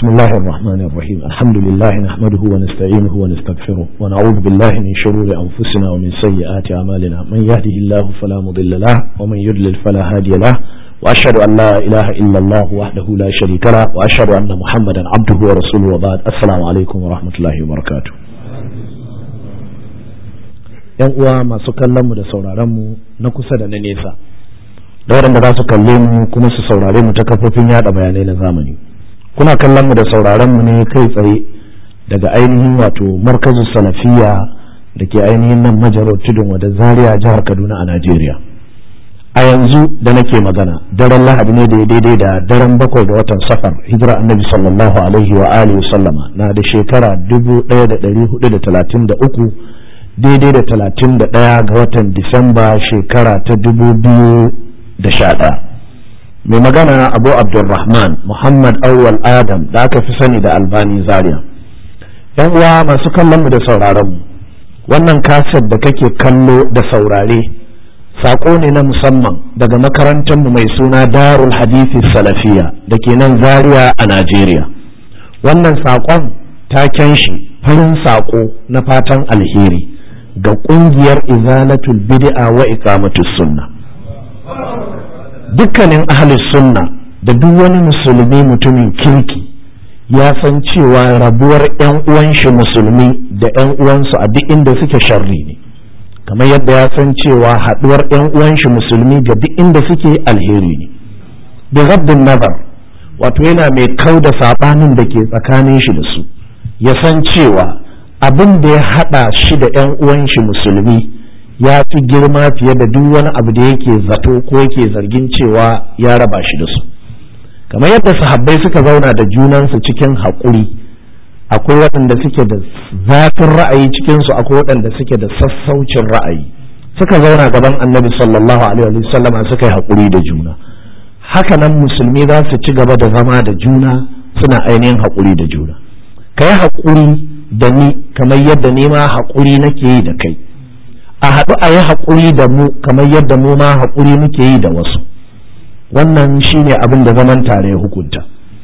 بسم الله الرحمن الرحيم الحمد لله نحمده ونستعينه ونستغفره ونعوذ بالله من شرور أنفسنا ومن سيئات أعمالنا من يهده الله فلا مضل له ومن يضلل فلا هادي له وأشهد أن لا إله إلا الله وحده لا شريك له وأشهد أن محمدا عبده ورسوله وبعد السلام عليكم ورحمة الله وبركاته. ‘Yan uwa masu kallon mu da sauraron mu na kusa da na nesa, da waɗanda za su kalle mu kuma su saurare mu ta kafofin yada bayanai na zamani. Kuna kallon mu da sauraron mu ne kai tsaye daga ainihin wato markazin salafiya da ke ainihin nan majalar tudun wada Zaria jihar Kaduna a Najeriya. A yanzu da nake magana daren Lahadi ne da ya daidai da daren 7 ga watan Safar hijira Annabi sallallahu alaihi wa alihi sallama na da shekara 1433 daidai da 31 ga watan Disamba shekara ta 2011. mai magana Abu Abdulrahman Muhammad Awwal Adam da aka fi sani da Albani Zaria. ‘Yan uwa masu kallon mu da sauraron mu, wannan kaset da kake kallo da saurare saƙo ne na musamman daga makarantar mu mai suna Darul Hadithi Salafiya da ke nan Zaria a Najeriya. Wannan saƙon taken shi farin saƙo na fatan alheri ga ƙungiyar Izalatul Bid'a wa Iqamatus Sunnah. Dukkanin ahlus sunna da duk wani musulmi mutumin kirki ya san cewa rabuwar ‘yan uwan shi musulmi da ‘yan uwansu a duk inda suke sharri ne, kamar yadda ya san cewa haɗuwar ‘yan uwan shi musulmi ga duk inda suke alheri ne. Da rabbin nazar, wato yana mai kau da saɓanin da ke tsakanin shi da su, ya san cewa abin da ya haɗa shi da ‘yan uwan shi musulmi ya fi girma fiye da duk wani abu da yake zato ko yake zargin cewa ya raba shi da su. Kamar yadda sahabbai suka zauna da junansu cikin haƙuri, akwai waɗanda suke da zafin ra'ayi cikinsu, akwai waɗanda suke da sassaucin ra'ayi, suka zauna gaban annabi sallallahu alaihi wa sallama suka yi haƙuri da juna. Haka nan musulmi za su ci gaba da zama da juna suna ainihin haƙuri da juna. Ka yi haƙuri da ni kamar yadda ni ma haƙuri nake yi da kai, a haɗu a yi haƙuri da mu kamar yadda mu ma haƙuri muke yi da wasu. Wannan shine abin da zaman tare ya hukunta.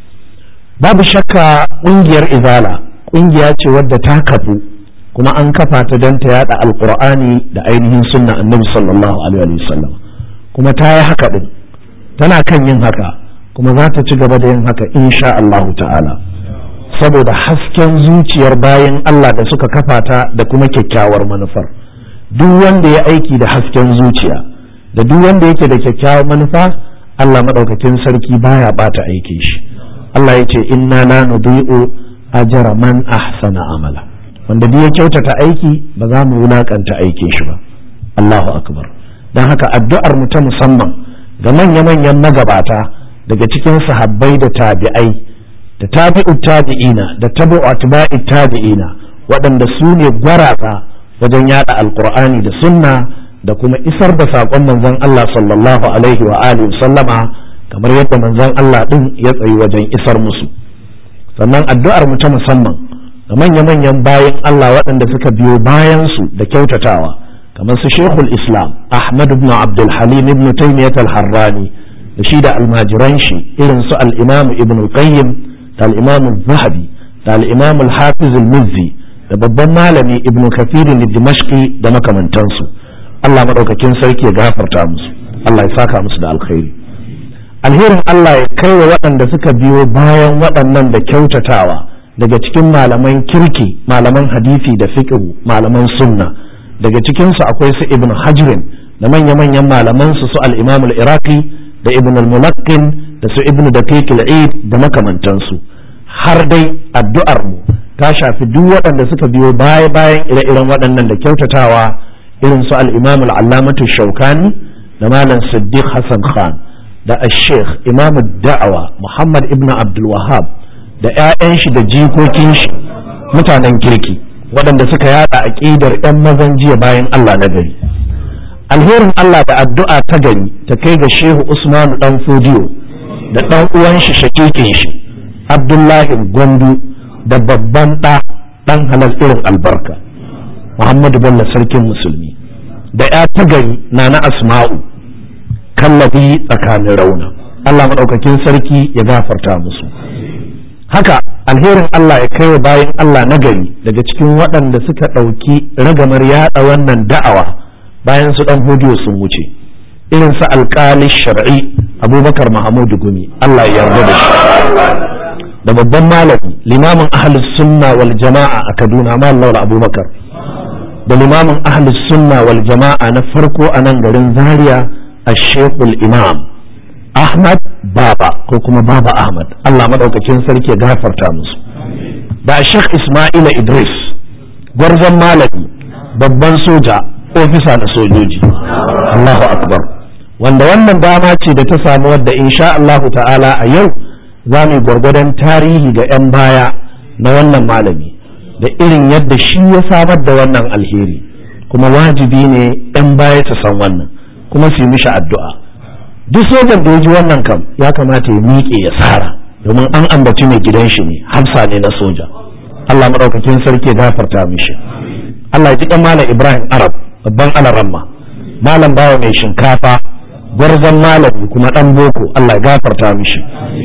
Babu shakka ƙungiyar Izala ƙungiya ce wadda ta kafu kuma an kafa ta don ta yada alƙur'ani da ainihin sunna annabi sallallahu alaihi wa sallam, kuma ta yi haka din, tana kan yin haka kuma za ta ci gaba da yin haka insha Allah ta'ala, saboda hasken zuciyar bayan Allah da suka kafa ta da kuma kyakkyawar manufar. Duk wanda ya aiki da hasken zuciya da duk wanda yake da kyakkyawar manufa, Allah madaukakin sarki baya bata aikin shi. Allah ya ce inna la nudhi'u ajra man ahsana amala, wanda duk ya kyautata aiki ba za mu wulakanta aikin shi ba. Allahu akbar. Dan haka addu'ar mu ta musamman ga manya-manyan magabata daga cikin sahabbai da tabi'ai da tabi'ut tabi'ina da tabi'u atba'it tabi'ina, waɗanda su ne gwaraka wajen yada alkur'ani da sunna da kuma isar da saƙon manzon Allah sallallahu alaihi wa alihi sallama, kamar yadda manzon Allah din ya tsayi wajen isar musu. Sannan addu'ar mu ta musamman ga manya-manyan bayan Allah waɗanda suka biyo bayan su da kyautatawa, kamar su Sheikhul Islam Ahmad ibn Abdul Halim ibn Taymiyyah al-Harrani da shi da almajiran shi irin su al-Imam Ibn al-Qayyim da al-Imam al-Zahabi da al-Imam al-Hafiz al-Mizzi da babban malami Ibn Kathir al-Dimashqi da makamantansu. Allah madaukakin sarki ya gafarta musu, Allah ya saka musu da alkhairi. Alherin Allah ya kai wa waɗanda suka biyo bayan waɗannan da kyautatawa daga cikin malaman kirki, malaman hadisi da fiqh, malaman sunna. Daga cikin su akwai su Ibn Hajr da manya-manyan malaman su al-Imam al-Iraqi da Ibn al-Mulaqqin da su Ibn Daqiq al-Eid da makamantansu. Har dai addu'ar mu ta shafi duk waɗanda suka biyo bayan ire-iren waɗannan da kyautatawa, irin su al-Imam al-Allamatu Shawkani da Malam Siddiq Hassan Khan da al-Sheikh Imam ad-Da'wa Muhammad ibn Abdul Wahhab da ƴaƴan shi da jikokin shi mutanen kirki waɗanda suka yada aqidar ƴan mazan jiya bayan Allah na gari. Alherin Allah da addu'a ta gari ta kai ga Shehu Usmanu dan Fodiyo da ɗan uwan shi shakikin shi Abdullahi Gwandu da babban ɗan halal irin albarka Muhammadu Bello sarkin musulmi da ya ta gari na Asma'u kallabi tsakanin rauna. Allah maɗaukakin sarki ya gafarta musu. Haka alherin Allah ya kai wa bayan Allah nagari daga cikin waɗanda suka ɗauki ragamar yaɗa wannan da'awa bayan su ɗan hodiyo sun wuce, irin su alƙali shar'i Abubakar Mahamudu Gumi, Allah ya yarda da shi, da babban malami limamin ahlus sunna wal jama'a a Kaduna Mallam Abubakar, da limamin ahlus sunna wal jama'a na farko a nan garin Zaria Sheikhul Imam Ahmad Baba ko kuma Baba Ahmad, Allah madaukakin sarki ya gafarta musu, da Sheikh Ismaila Idris gwarzon malami babban soja ofisa na sojoji, Allahu akbar, wanda wannan dama ce da ta samu wadda insha Allah ta'ala a yau za mu gwargwadon tarihi ga 'yan baya na wannan malami da irin yadda shi ya samar da wannan alheri, kuma wajibi ne 'yan baya su san wannan kuma su yi mishi addu'a. Duk sojan da ya ji wannan kam ya kamata ya miƙe ya tsara, domin an ambaci mai gidan shi ne, hafsa ne na soja. Allah maɗaukakin sarki ya gafarta mishi. Allah ya ji ɗan malam Ibrahim Arab babban alaramma, malam bawa mai shinkafa gwarzon malami kuma ɗan boko, Allah ya gafarta mishi.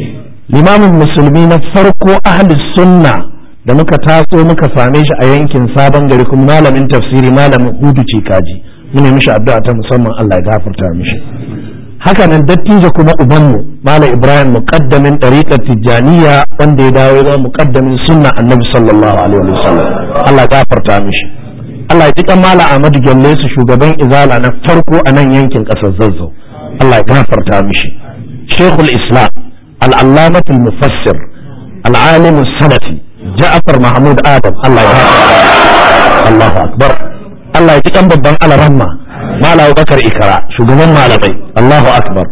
Limamin musulmi na farko ahli sunna da muka taso muka same shi a yankin Sabon Gari, kuma malamin tafsiri malamin Hudu Cikaji, mune mishi addu'a ta musamman, Allah ya gafarta mishi. Haka nan dattijo kuma ubanmu Malam Ibrahim muqaddamin ɗariƙar Tijjaniya wanda ya dawo ya muqaddamin sunna Annabi sallallahu alaihi wasallam, Allah ya gafarta mishi. Allah ya ji kan Malam Ahmadu Gelle su shugaban izala na farko a nan yankin ƙasar Zazzau, Allah ya gafarta mishi. Sheikhul Islam al-Allamatul Mufassir al-Alim as-Salafi Ja'far Mahmud Adam, Allah ya gafarta. Allahu akbar. Allah ya ji kan babban alaramma Malam Abubakar Ikara shugaban malamai, Allahu akbar.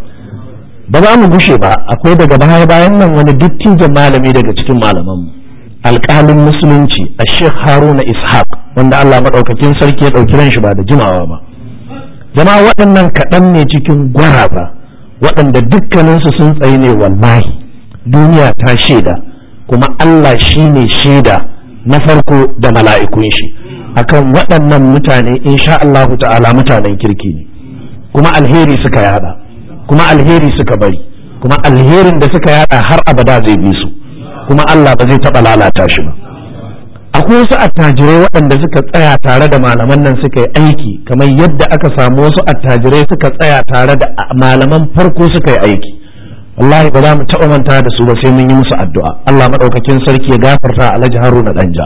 Ba za mu gushe ba, akwai daga baya bayan nan wani dattijan malami daga cikin malamanmu, alƙalin musulunci a Sheikh Haruna Ishaq, wanda Allah maɗaukakin sarki ya ɗauki ran shi ba da jimawa ba. Jama'a waɗannan kaɗan ne cikin gwaraba waɗanda dukkaninsu sun tsaye ne, wallahi duniya ta shaida, kuma Allah shi ne shaida na farko da mala'ikun shi akan waɗannan mutane, insha Allah ta'ala mutanen kirki ne, kuma alheri suka yada, kuma alheri suka bari, kuma alherin da suka yada har abada zai bi su, kuma Allah ba zai taɓa lalata shi ba. Akwai wasu attajirai waɗanda suka tsaya tare da malaman nan suka yi aiki, kamar yadda aka samu wasu attajirai suka tsaya tare da malaman farko suka yi aiki. Wallahi ba za mu taɓa manta da su ba sai mun yi musu addu'a. Allah maɗaukakin sarki ya gafarta Alhaji Haruna Danja.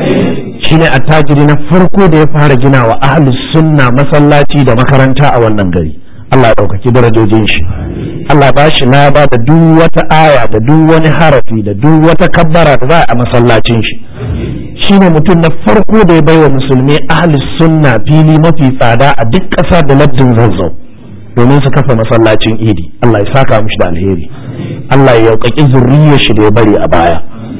Shine attajiri na farko da ya fara gina wa ahlus sunna masallaci da makaranta a wannan gari. Allah ya ɗaukaki darajojin shi. Allah ba shi na ba da duk wata aya da duk wani harafi da duk wata kabbara da za a masallacin shi. Shine mutum na farko da ya baiwa musulmi ahlus sunna fili mafi tsada a duk ƙasa da lardin Zazzau domin su kafa masallacin Idi. Allah ya saka mishi da alheri. Allah ya yaukaki zurriyar shi da ya bari a baya.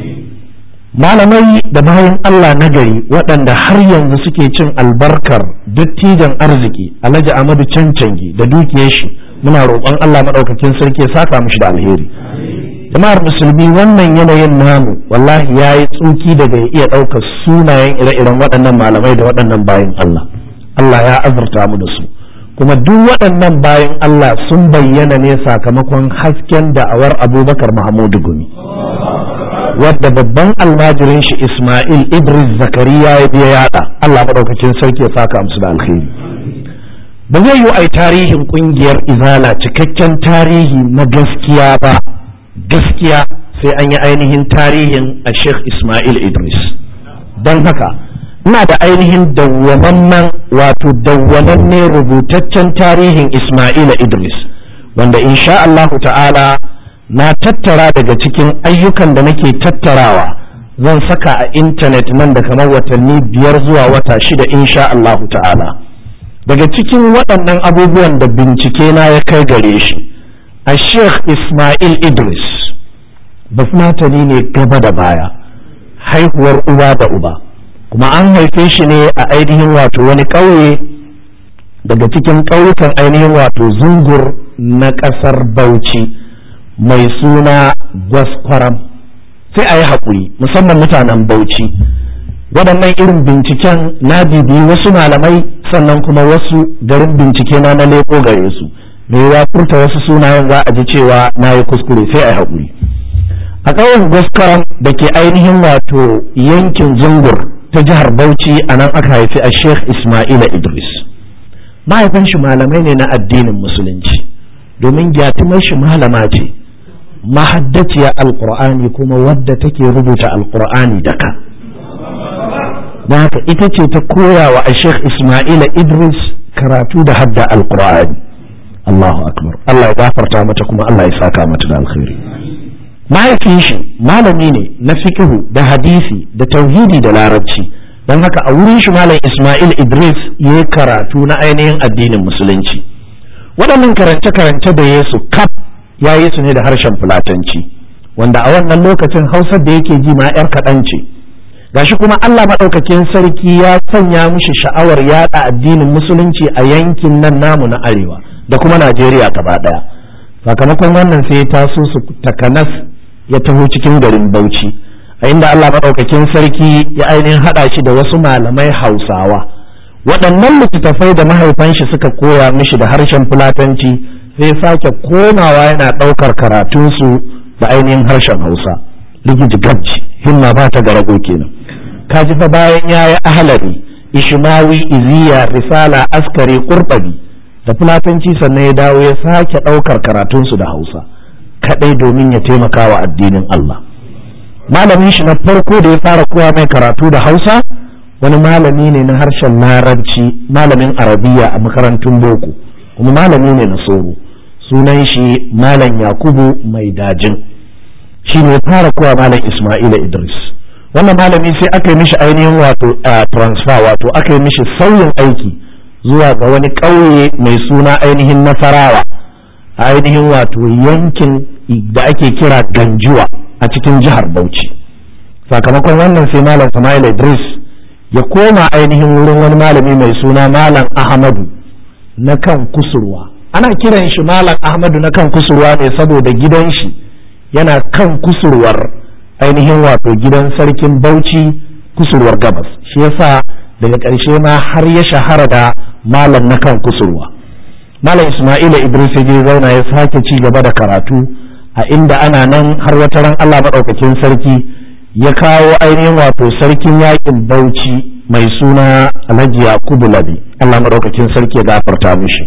Malamai da bayan Allah nagari waɗanda har yanzu suke cin albarkar dattijan arziki Alhaji Ahmadu Cancangi da dukiyar shi, muna roƙon Allah maɗaukakin sarki ya saka mishi da alheri. Jama'ar musulmi, wannan yanayin namu wallahi ya yi tsuki daga ya iya ɗaukar sunayen ire-iren waɗannan malamai da waɗannan bayan Allah. Allah ya azurta mu da su, kuma duk waɗannan bayan Allah sun bayyana ne sakamakon hasken da'awar Abubakar Mahamudu Gumi, wadda babban almajirin shi Ismail Idris Zakariya ya biya yada. Allah maɗaukakin sarki ya saka musu da alheri. Ba zai yi ai tarihin ƙungiyar Izala cikakken tarihi na gaskiya ba, gaskiya sai an yi ainihin tarihin a Sheikh Ismail Idris. Don haka ina da ainihin dawwamammen rubutaccen tarihin Ismail Idris, wanda insha Allahu ta'ala na tattara daga cikin ayyukan da nake tattarawa zan saka a intanet nan da kamar watanni 5 zuwa wata 6 insha Allahu ta'ala. Daga cikin waɗannan abubuwan da bincike na ya kai gare shi, a Sheikh Ismail Idris basmatani ne gaba da baya, haihuwar uba da uba, kuma an haife shi ne a ainihin wato wani ƙauye daga cikin ƙauyukan ainihin wato Zungur na ƙasar Bauchi mai suna Gwaskwaram. Sai a yi haƙuri, musamman mutanen Bauchi, waɗannan irin binciken na bibiyi wasu malamai, sannan kuma wasu garin bincike na leƙo gare su, me ya furta wasu sunayen za a ji cewa na yi kuskure, sai a yi haƙuri. a ƙauyen Gwaskaram da ke ainihin wato yankin Zungur ta jihar Bauchi a nan aka haifi a Sheikh Ismaila Idris. Mahaifin shi malamai ne na addinin musulunci, domin gyatumar shi malama ce mahaddaciya alqur'ani kuma wadda take rubuta alqur'ani da ka. don haka ita ce ta koya wa Sheikh Ismaila Idris karatu da hadda alqur'ani. Allahu akbar, Allah ya gafarta mata kuma Allah ya saka mata da alkhairi. Mahaifin shi malami ne na fiqhu da hadisi da tauhidi da larabci, don haka a wurin shi malam Ismail Idris ya yi karatu na ainihin addinin musulunci. Waɗannan karance-karance da Yesu kaf ya yi su ne da harshen Fulatanci, wanda a wannan lokacin Hausar da yake ji ma 'yar kaɗan ce. Gashi kuma Allah maɗaukakin sarki ya sanya mishi sha'awar yaɗa addinin musulunci a yankin nan namu na arewa da kuma Najeriya gaba ɗaya. Sakamakon wannan sai ya taso su takanas ya taho cikin garin Bauchi, a inda Allah maɗaukakin sarki ya ainihin haɗa shi da wasu malamai Hausawa. Waɗannan littattafai da mahaifan shi suka koya mishi da harshen Fulatanci sai sake komawa yana ɗaukar karatunsu da ainihin harshen Hausa. Ligiji gabji, himma ba ta garago kenan. Kaji fa bayan ya yi ahalari, ishmawi, iziya, risala, askari, qurtubi da Fulatanci, sannan ya dawo ya sake ɗaukar karatunsu da Hausa kaɗai domin ya taimaka wa addinin Allah. Malamin shi na farko da ya fara koya mai karatu da Hausa wani malami ne na harshen Larabci, malamin Arabiya a makarantun boko, kuma malami ne na soro. Sunan shi Malam Yakubu Mai Dajin, shi ne fara koya Malam Ismaila Idris. Wannan malami sai aka yi mishi ainihin wato transfer, wato aka yi mishi sauyin aiki zuwa ga wani ƙauye mai suna ainihin Nasarawa a ainihin wato yankin da ake kira Ganjuwa a cikin jihar Bauchi. Sakamakon wannan sai Malam Ismaila Idris ya koma ainihin wurin wani malami mai suna Malam Ahmadu na kan kusurwa. Ana kiran shi Malam Ahmadu na kan kusurwa ne saboda gidan shi yana kan kusurwar ainihin wato gidan sarkin Bauchi, kusurwar gabas. Shi yasa daga ƙarshe ma har ya shahara da Malam na kan kusurwa. Malam Ismaila Idris ya je zauna ya sake ci gaba da karatu a inda ana nan har wata ran Allah maɗaukakin sarki ya kawo ainihin wato sarkin yakin Bauchi mai suna Alhaji Yakubu Labi, Allah maɗaukakin sarki ya gafarta mishi.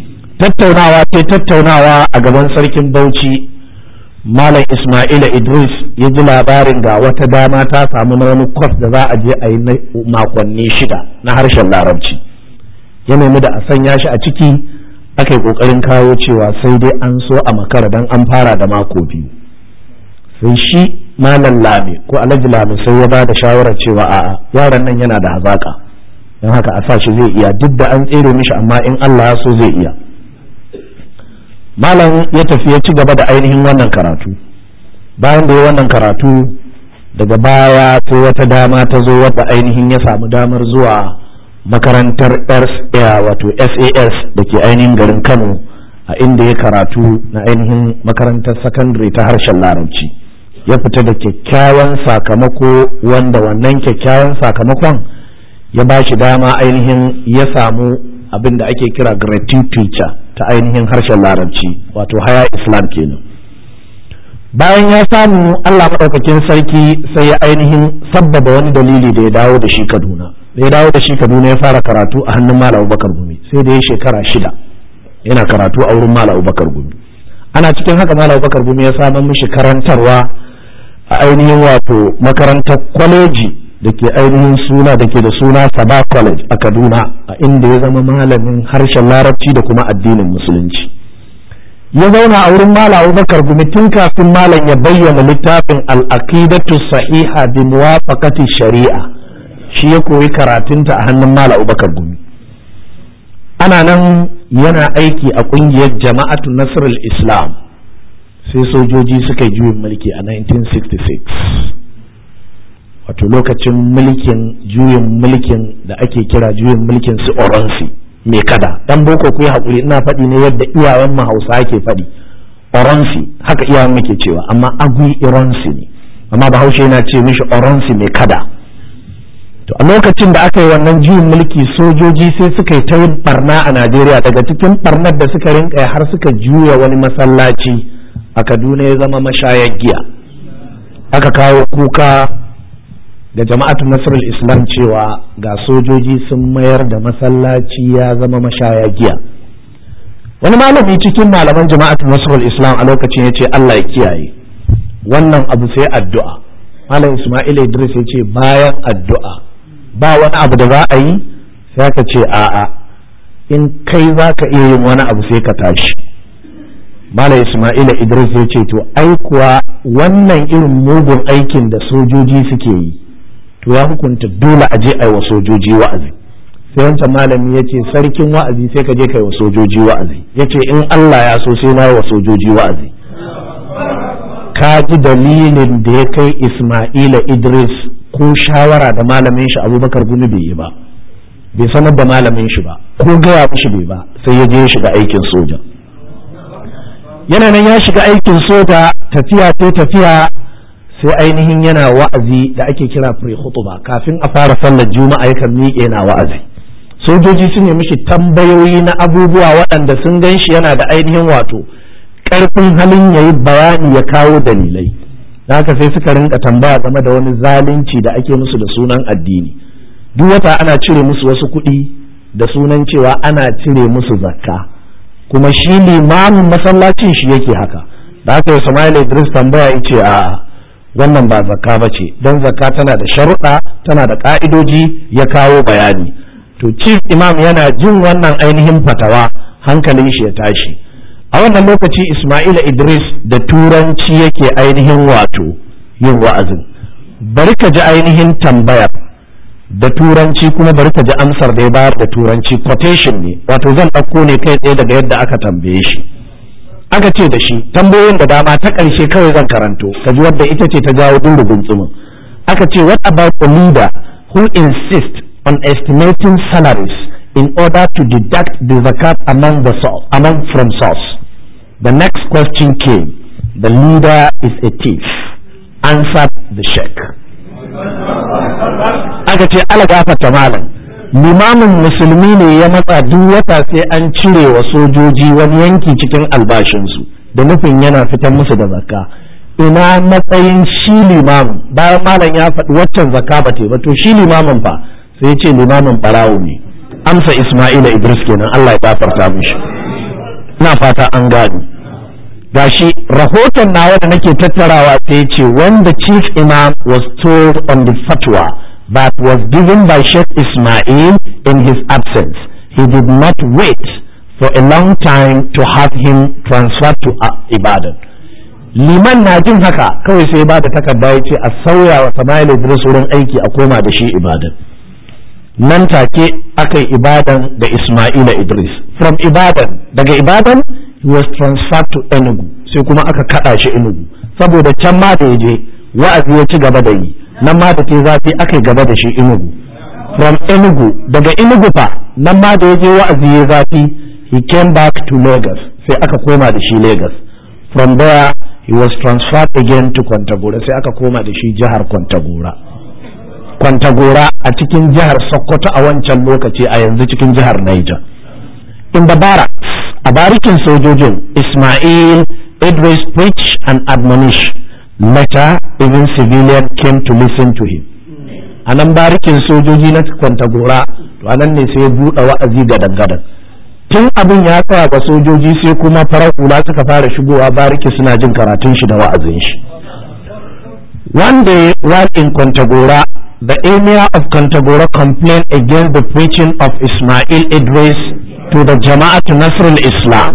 Tattaunawa a gaban sarkin Bauchi, Malam Ismaila Idris ya ji labarin ga wata dama ta samu na wani kwas da za a je a yi makonni 6 na harshen Larabci. Ya nemi da a sanya shi a ciki, aka yi ƙoƙarin kawo cewa sai dai an so a makara don an fara da mako 2. Sai shi Malam Lami ko Alhaji Lami sai ya ba da shawarar cewa a'a, yaron nan yana da hazaƙa, don haka a sa shi zai iya, duk da an tsere mishi amma in Allah ya so zai iya. Malam ya tafi ya ci gaba da ainihin wannan karatu. Bayan da ya wannan karatu, daga baya sai wata dama ta zo wadda ainihin ya samu damar zuwa makarantar wato SAS da ke ainihin garin Kano, a inda ya karatu na ainihin makarantar sakandare ta harshen Larabci. Ya fita da kyakkyawan sakamako, wanda wannan kyakkyawan sakamakon ya ba shi dama ainihin ya samu abin da ake kira grade teacher ta ainihin harshen Larabci, wato haya Islam kenan. Bayan ya samu, Allah maɗaukakin sarki sai ya ainihin sabbaba wani dalili da ya dawo da shi Kaduna. Da ya dawo da shi Kaduna ya fara karatu a hannun Malam Abubakar Gumi, sai da ya shekara 6 yana karatu a wurin Malam Abubakar Gumi. Ana cikin haka Malam Abubakar Gumi ya samar mishi karantarwa a ainihin wato makarantar kwaleji da ke ainihin suna da ke da suna Sabah College a Kaduna, a inda ya zama malamin harshen Larabci da kuma addinin Musulunci. Ya zauna a wurin Malam Abubakar Gumi tun kafin Malam ya bayyana littafin Al-Aqidatu Sahiha bi Muwafaqati Shari'a. Shi ya koyi karatunta a hannun Malam Abubakar Gumi. Ana nan yana aiki a ƙungiyar Jama'atu Nasrul Islam, sai sojoji suka yi juyin mulki a 1966. Wato lokacin juyin mulkin da ake kira juyin mulkin su Oronsi mai kada. Dan boko ku yi haƙuri, ina faɗi ne yadda iyayen mu Hausa ke faɗi. Oronsi haka iyayen muke cewa, amma Agui Ironsi ne, amma Bahaushe yana ce mishi Oronsi mai kada. To a lokacin da aka yi wannan juyin mulki, sojoji sai suka yi ta yin barna a Najeriya. Daga cikin barnar da suka rinka har suka juya wani masallaci a Kaduna ya zama mashayar giya. aka kawo kuka da jama'atun nasarar islam cewa ga sojoji sun mayar da masallaci ya zama mashaya giya. Wani malami cikin malaman jama'atun nasarar islam a lokacin ya ce Allah ya kiyaye wannan abu sai addu'a. Malam Ismail Idris ya ce bayan addu'a ba wani abu da za a yi, sai ka ce a'a in kai za ka iya yin wani abu sai ka tashi. Malam Ismail Idris ya ce to ai kuwa wannan irin mugun aikin da sojoji suke yi to ya hukunta dole a je a yi wa sojoji wa'azi. Sai wancan malami ya ce sarkin wa'azi sai ka je ka yi wa sojoji wa'azi. Ya ce in Allah ya so sai na yi wa sojoji wa'azi. Ka ji dalilin da ya kai Ismail Idris ko shawara da malamin shi Abubakar Gumi bai yi ba, bai sanar da malamin shi ba, ko gaya mishi bai ba, sai ya je ya shiga aikin soja. Yana nan ya shiga aikin soja, tafiya sai ainihin yana wa'azi da ake kira pre-khutba, kafin a fara sallar juma'a yakan miƙe yana wa'azi. Sojoji sun yi mishi tambayoyi na abubuwa waɗanda sun gan shi yana da ainihin wato ƙarfin halin ya yi bayani ya kawo dalilai. Da haka sai suka rinka tambaya game da wani zalunci da ake musu da sunan addini. Duk wata ana cire musu wasu kuɗi da sunan cewa ana cire musu zakka, kuma shi limamin masallacin shi yake haka. Da haka Ismail Idris tambaya ya ce a'a wannan ba zakka ba ce, don zakka tana da sharuɗa, tana da ƙa'idoji, ya kawo bayani. To chief imam yana jin wannan ainihin fatawa, hankalin shi ya tashi. A wannan lokaci Ismail Idris da turanci yake ainihin wato yin wa'azin. Bari ka ji ainihin tambayar da turanci, kuma bari ka ji amsar da ya bayar da turanci, quotation ne, wato zan ɗauko ne kai tsaye daga yadda aka tambaye shi. Aka ce da shi tambayoyin da dama, ta ƙarshe kawai zan karanto ka ji wadda ita ce ta jawo dindin tsumin. Aka ce what about a leader who insists on estimating salaries in order to deduct the zakat from source? The next question came. The leader is a thief, answered the sheikh. Aka ce ala gafarta malam, limamin musulmi ne ya matsa duk wata sai an cire wa sojoji wani yanki cikin albashinsu da nufin yana fitar musu da zakka. Ina matsayin shi limamin? Bayan malam ya faɗi waccan zakka ba ba, to shi limamin fa sai ya ce limamin ɓarawo ne. Amsa Ismail Idris kenan, Allah ya gafarta mishi. Ina fata an gani. Gashi rahoton nawa da nake tattarawa sai ce when the chief imam was told on the fatwa that was given by Sheikh Ismail in his absence, he did not wait for a long time to have him transferred to Ibadan. Liman na jin haka kawai sai ba da takarda ya ce a sauya wa Ismail Idris wurin aiki a koma da shi Ibadan. Nan take aka yi Ibadan da Ismail Idris. From Ibadan, daga Ibadan he was transferred to Enugu, sai kuma aka kada shi Enugu saboda can ma da yaje wa'azi ya ci gaba da yi, nan ma da ke zafi aka yi gaba da shi Enugu. From Enugu, daga Enugu fa nan ma da yaje wa'azi ya zafi, he came back to Lagos, sai aka koma da shi Lagos. From there he was transferred again to Kwantagora, sai aka koma da shi jihar Kwantagora a cikin jihar Sokoto a wancan lokaci, a yanzu cikin jihar Niger. In the barracks, a barikin sojojin, Ismail Idris preached and admonished. Later, even civilians came to listen to him. A nan barikin sojoji na Kwantagora, to anan ne sai ya buɗe wa'azi gadan-gadan. Tun abin ya tsaya ga sojoji sai kuma farar hula suka fara shigowa bariki suna jin karatun shi da wa'azin shi. One day, while in Kwantagora, the emir of Kwantagora complained against the preaching of Ismail Idris to the Jama'at Nasrul Islam.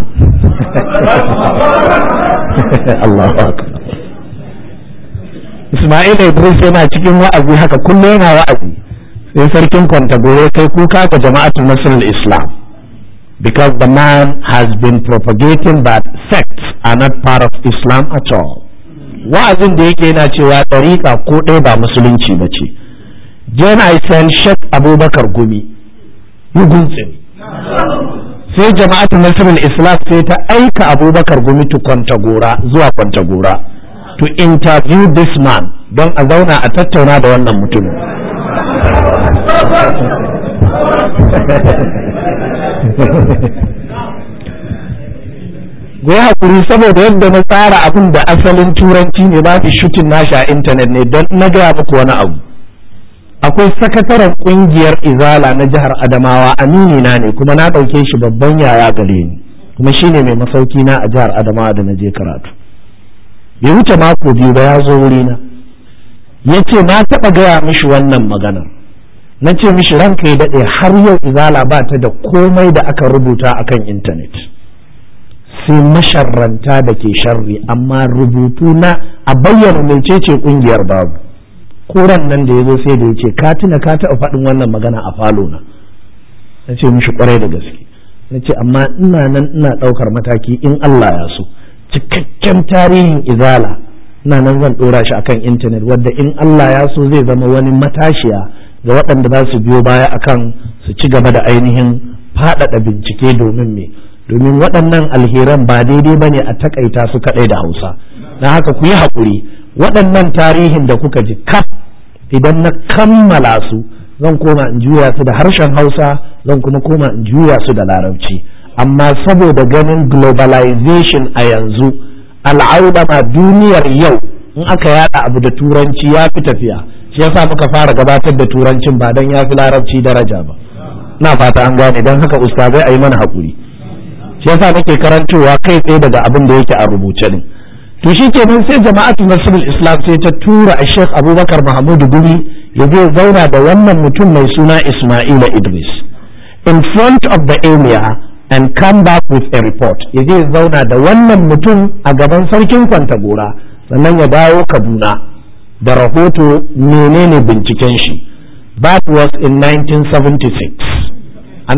Allahu Akbar. Ismail Idris yana cikin wa'azi haka kullum yana wa'azi, sai sarkin Kwantagora kai kuka ga Jama'at Nasrul Islam, because the man has been propagating that sects are not part of Islam at all. Wa'azin da yake yana cewa ɗariƙa ko ɗaya ba musulunci ba ce. Jen I send Sheikh Abubakar Gumi, Yugunsin. Sai Jama'atu Nasrul Islam sai ta aika Abubakar Gumi to Kwantagora, zuwa Kwantagora, to interview this man, don a zauna a tattauna da wannan mutumin. yi hakuri saboda yadda na tsara abin da asalin turanci ne ba fi shutin nashi a intanet ne don na gaya muku wani abu. Akwai sakataren kungiyar izala na jihar Adamawa, amini na ne kuma na ɗauke shi babban yaya gare ni, kuma shine mai masauki na a jihar Adamawa da na je karatu. Bai wuce mako biyu ba ya zo wurina ya ce na taɓa gaya mishi wannan maganar. Na ce mishi ranka ya daɗe, har yau izala ba ta da komai da aka rubuta akan intanet sai masharranta da ke sharri, amma rubutu na a bayyana mecece kungiyar babu. Koran nan da ya zo sai da ya ce ka tuna ka taɓa faɗin wannan magana a falo na. Na ce mishi kwarai da gaske. Na ce amma ina nan ina ɗaukar mataki in Allah ya so. Cikakken tarihin izala ina nan zan ɗora shi akan intanet, wadda in Allah ya so zai zama wani matashiya ga waɗanda za su biyo baya akan su ci gaba da ainihin faɗaɗa bincike. Domin waɗannan alheran ba daidai ba ne a takaita su kaɗai da Hausa. Na haka ku yi haƙuri, waɗannan tarihin da kuka ji kaf idan na kammala su zan koma in juya su da harshen Hausa, zan kuma koma in juya su da Larabci. Amma saboda ganin globalization a yanzu, al'audama duniyar yau in aka yada abu da turanci ya fi tafiya, shi yasa muka fara gabatar da turancin ba don ya fi Larabci daraja ba. Na fata an gane, don haka ustazai a yi mana haƙuri. Shi yasa nake karantowa kai tsaye daga abin da yake a rubuce ne. To shi kenan sai jama'atu nasrul islam sai ta tura a Sheikh Abubakar Mahmud Gumi ya je zauna da wannan mutum mai suna Ismaila Idris in front of the emir and come back with a report. Ya je zauna da wannan mutum a gaban sarkin Kwantagora, sannan ya dawo Kaduna da rahoto menene binciken shi. That was in 1976. A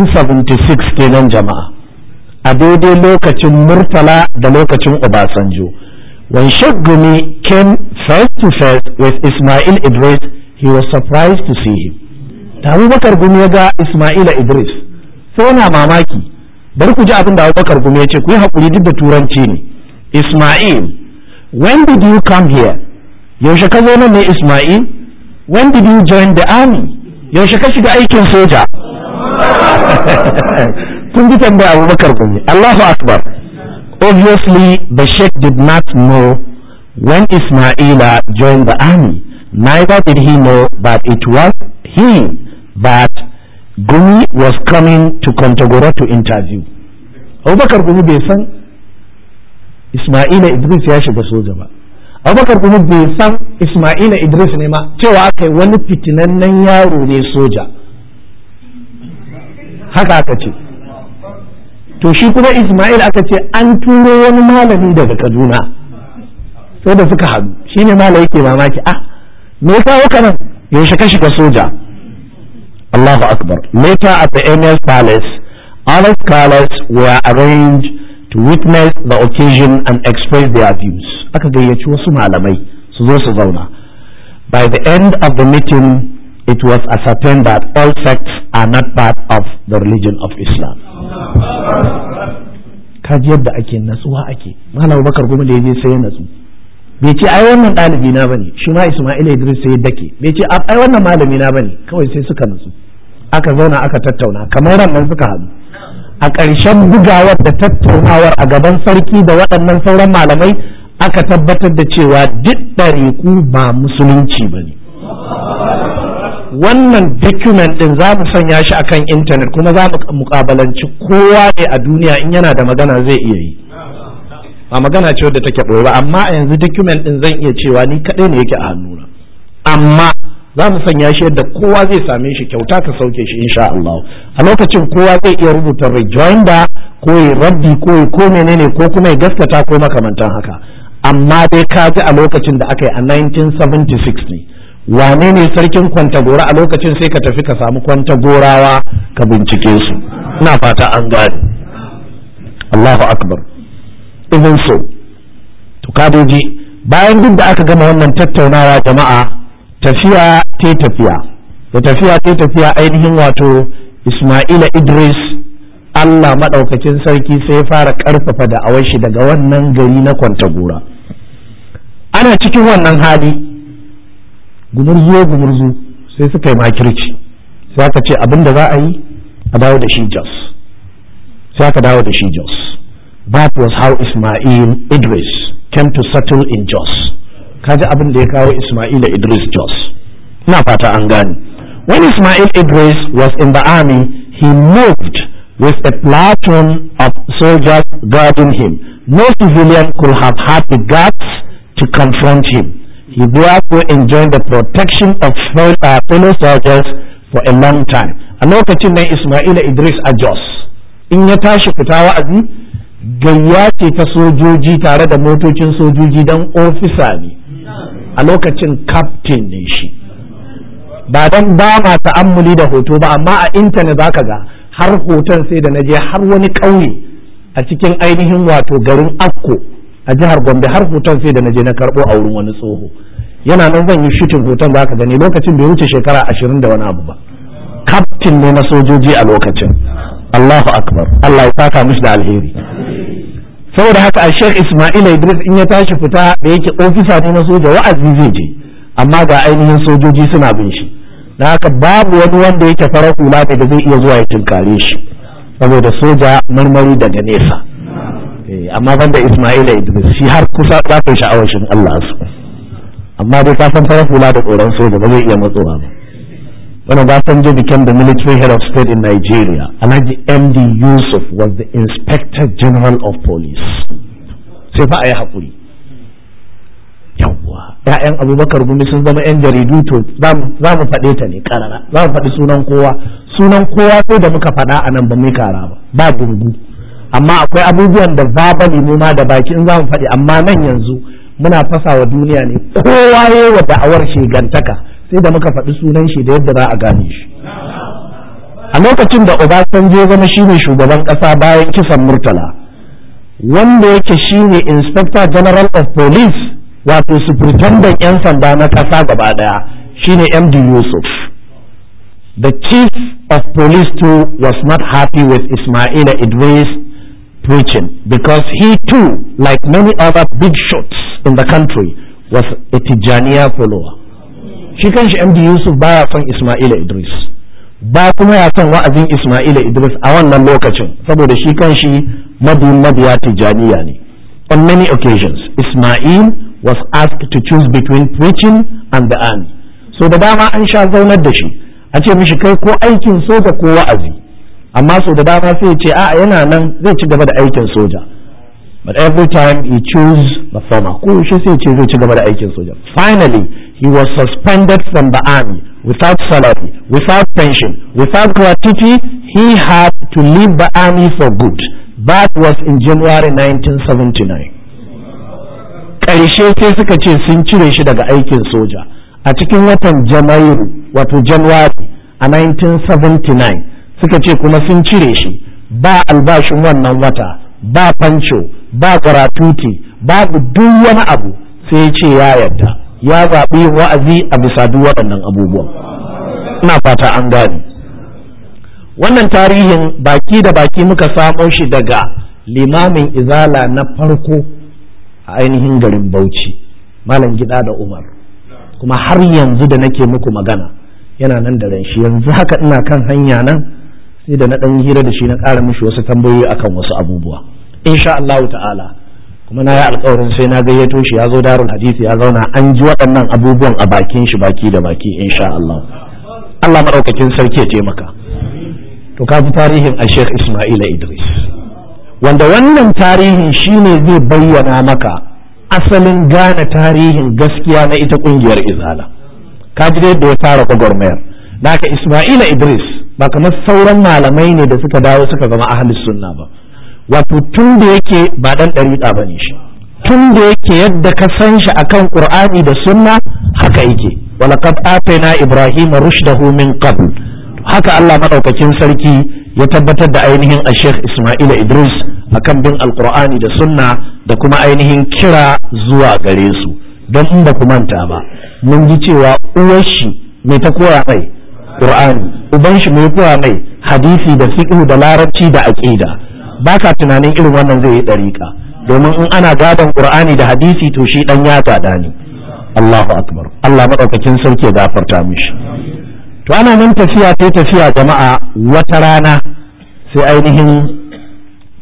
1976 kenan jama'a, a daidai lokacin Murtala da lokacin Obasanjo. When Sheikh Gumi came face to face with Ismail Idris, he was surprised to see him. Da Abubakar Gumi ya ga Ismail Idris sai yana mamaki. Bari ku ji abin da Abubakar Gumi ya ce, ku yi haƙuri duk da turanci ne. Ismail, when did you come here? Yaushe ka zo nan ne Ismail? When did you join the army? Yaushe ka shiga aikin soja? Kun ji tambaya Abubakar Gumi. Allahu Akbar. Obviously, the Sheikh did not know when Ismaila joined the army. Neither did he know that it was he that Gumi was coming to Kontagora to interview. Abubakar Gumi bai san Ismaila Idris ya shiga soja ba. Abubakar Gumi bai san Ismaila Idris ne ma cewa aka yi wani fitinannen yaro ne soja. Haka aka ce. To shi kuma Ismail aka ce an turo wani malami daga Kaduna, sai da suka haɗu, shi ne malami yake mamaki, me ya kawo ka nan? Yaushe ka shiga soja? Allahu Akbar. Later at the Emir's palace, other scholars were arranged to witness the occasion and express their views. Aka gayyaci wasu malamai su zo su zauna. By the end of the meeting, it was ascertained that all sects are not part of the religion of Islam. Kaji yadda ake natsuwa ake. Malam Bakar Gumi da yaje sai ya natsu. Bai ce ai wannan ɗalibi na bane, shi ma Ismail Idris sai ya dake. Bai ce ai wannan malami na bane, kawai sai suka natsu. Aka zauna aka tattauna, kamar nan suka haɗu. A ƙarshen bugawar da tattaunawar a gaban sarki da waɗannan sauran malamai aka tabbatar da cewa duk ɗariƙu ba musulunci bane. Wannan document din za mu sanya shi akan intanet kuma za mu mukabalanci kowa ne a duniya in yana da magana zai iya yi. Ba magana ce wadda take ɓoye ba, amma a yanzu document din zan iya cewa ni kaɗai ne yake a hannuna. Amma za mu sanya shi yadda kowa zai same shi kyauta ka sauke shi insha Allah. A lokacin kowa zai iya rubuta rejoinder ko ya rabbi ko menene ko kuma ya gaskata ko makamantan haka. Amma dai ka ji a lokacin da aka yi a 1976 ne. Wane ne sarkin Kwantagora a lokacin sai ka tafi ka samu Kwantagorawa ka bincike su. Ina fata an gane. Allahu Akbar. Even so, to kadoji bayan duk da aka gama wannan tattaunawa jama'a, tafiya ta tafiya ainihin wato Ismaila Idris, Allah maɗaukacin sarki sai ya fara ƙarfafa da awashi daga wannan gari na Kwantagora. Ana cikin wannan hali gumurzu sai suka yi makirci, sai aka ce abin da za a yi a dawo da shi Jos, sai aka dawo da shi Jos. That was how Ismail Idris came to settle in Jos. Kaji abin da ya kawo Ismail Idris Jos. Ina fata an gane. When Ismail Idris was in the army, he moved with a platoon of soldiers guarding him. No civilian could have had the guts to confront him. He therefore enjoyed the protection of fellow soldiers for a long time. A lokacin nan Ismail Idris a Jos, in ya tashi fita wa'azi, gayya ce ta sojoji tare da motocin sojoji don ofisa ne. A lokacin captain ne shi. Ba don ba ma ta'ammuli da hoto ba, amma a intanet za ka ga har hoton sai da na je har wani ƙauye a cikin ainihin wato garin Akko a jihar Gombe, har hoton sai da na je na karɓo a wurin wani tsoho. Yana nan zan yi shutin hoton za ka gani, lokacin bai wuce shekara 20 da wani abu ba. Captain ne na sojoji a lokacin. Allahu akbar, Allah ya saka mishi da alheri. Saboda haka a Sheikh Ismail Idris in ya tashi fita da yake ofisa ne na soja, wa'azi zai je, amma ga ainihin sojoji suna bin shi. Na haka babu wani wanda yake farar hula da zai iya zuwa ya tunkare shi, saboda soja marmari daga nesa. Amma banda Ismail Idris shi har kusa za ka yi sha'awar shi Allah su. Amma dai ka san farar hula da tsoron soja ba zai iya matsowa ba. When Obasanjo became the military head of state in Nigeria, Alhaji MD Yusuf was the Inspector General of Police. Sai fa a yi haƙuri. Yawwa, ‘ya'yan Abubakar Gumi sun zama ‘yan jaridu, to za mu faɗe ta ne ƙarara, za mu faɗi sunan kowa. Sunan kowa sai da muka faɗa a nan ba mai kara ba durgu. Amma akwai abubuwan da zabali mu ma da baki in za mu faɗi, amma nan yanzu muna fasa wa duniya ne, kowa ya yi wa da'awar shigantaka. Sai da muka faɗi sunan shi da yadda za a gane shi. A lokacin da Obasanjo zama shine shugaban ƙasa bayan kisan Murtala, wanda yake shine Inspector General of Police, wato Superintendent 'yan sanda na ƙasa gaba ɗaya, shine MD Yusuf. The Chief of Police too was not happy with Ismail Idris preaching, because he too, like many other big shots in the country, was a Tijaniya follower. Shi kanshi MD Yusuf baya son Ismail Idris, ba kuma ya son wa'azin Ismail Idris a wannan lokacin, saboda shi kanshi mabiya Tijaniya ne. On many occasions, Ismail was asked to choose between preaching and the army. So da dama an sha zaunar da shi, a ce mishi kai ko aikin soja ko wa'azi, amma so da dama sai ya ce a yana nan zai ci gaba da aikin soja. But every time he chose the former, ko shi sai ce zai ci gaba da aikin soja. Finally, he was suspended from the army without salary, without pension, without gratuity. He had to leave the army for good. That was in January 1979. Ƙarshe sai suka ce sun cire shi daga aikin soja a cikin watan Janairu, wato January a 1979. Suka ce kuma sun cire shi ba albashin wannan wata, ba fanco, ba gratuity, babu duk wani abu, sai ya ce ya yarda. Ya zaɓi yin wa'azi a bisa duk waɗannan abubuwan. Ina fata an gane. Wannan tarihin baki da baki muka samo shi daga limamin izala na farko a ainihin garin Bauchi, Malam Gida da Umar. Kuma har yanzu da nake muku magana yana nan da ran shi. Yanzu haka ina kan hanya nan, sai da na ɗan hira da shi na ƙara mishi wasu tambayoyi akan wasu abubuwa. Insha Allah ta'ala. Kuma na yi alƙawarin sai na gayyato shi ya zo darul hadisi ya zauna an ji waɗannan abubuwan a bakin shi baki da baki insha Allah. Allah maɗaukakin sarki ya taimaka. To ka ji tarihin a Sheikh Ismail Idris, wanda wannan tarihin shine zai bayyana maka asalin gane tarihin gaskiya na ita ƙungiyar Izala. Ka ji yadda ya fara gwagwarmayar. Naka Ismail Idris ba kamar sauran malamai ne da suka dawo suka zama ahlus sunna ba. Wato tun da yake ba dan ɗariƙa ba ne shi, tun da yake yadda ka san shi akan Qur'ani da sunna haka yake. Walaqad atayna Ibrahima rushdahu min qabl. Haka Allah madaukakin sarki ya tabbatar da ainihin a Sheikh Ismail Idris akan bin Alqur'ani da sunna da kuma ainihin kira zuwa gare su. Don in ba ku manta ba, mun ji cewa uwar shi mai ta koya mai Qur'ani, uban shi mai koya mai hadisi da fiqh da larabci da aqida. Baka tunanin irin wannan zai yi ɗariƙa, domin in ana gadon Qur'ani da hadisi to shi dan ya gada ne. Allahu akbar. Allah madaukakin sarki ya gafarta mishi. To ana nan tafiya jama'a, wata rana sai ainihin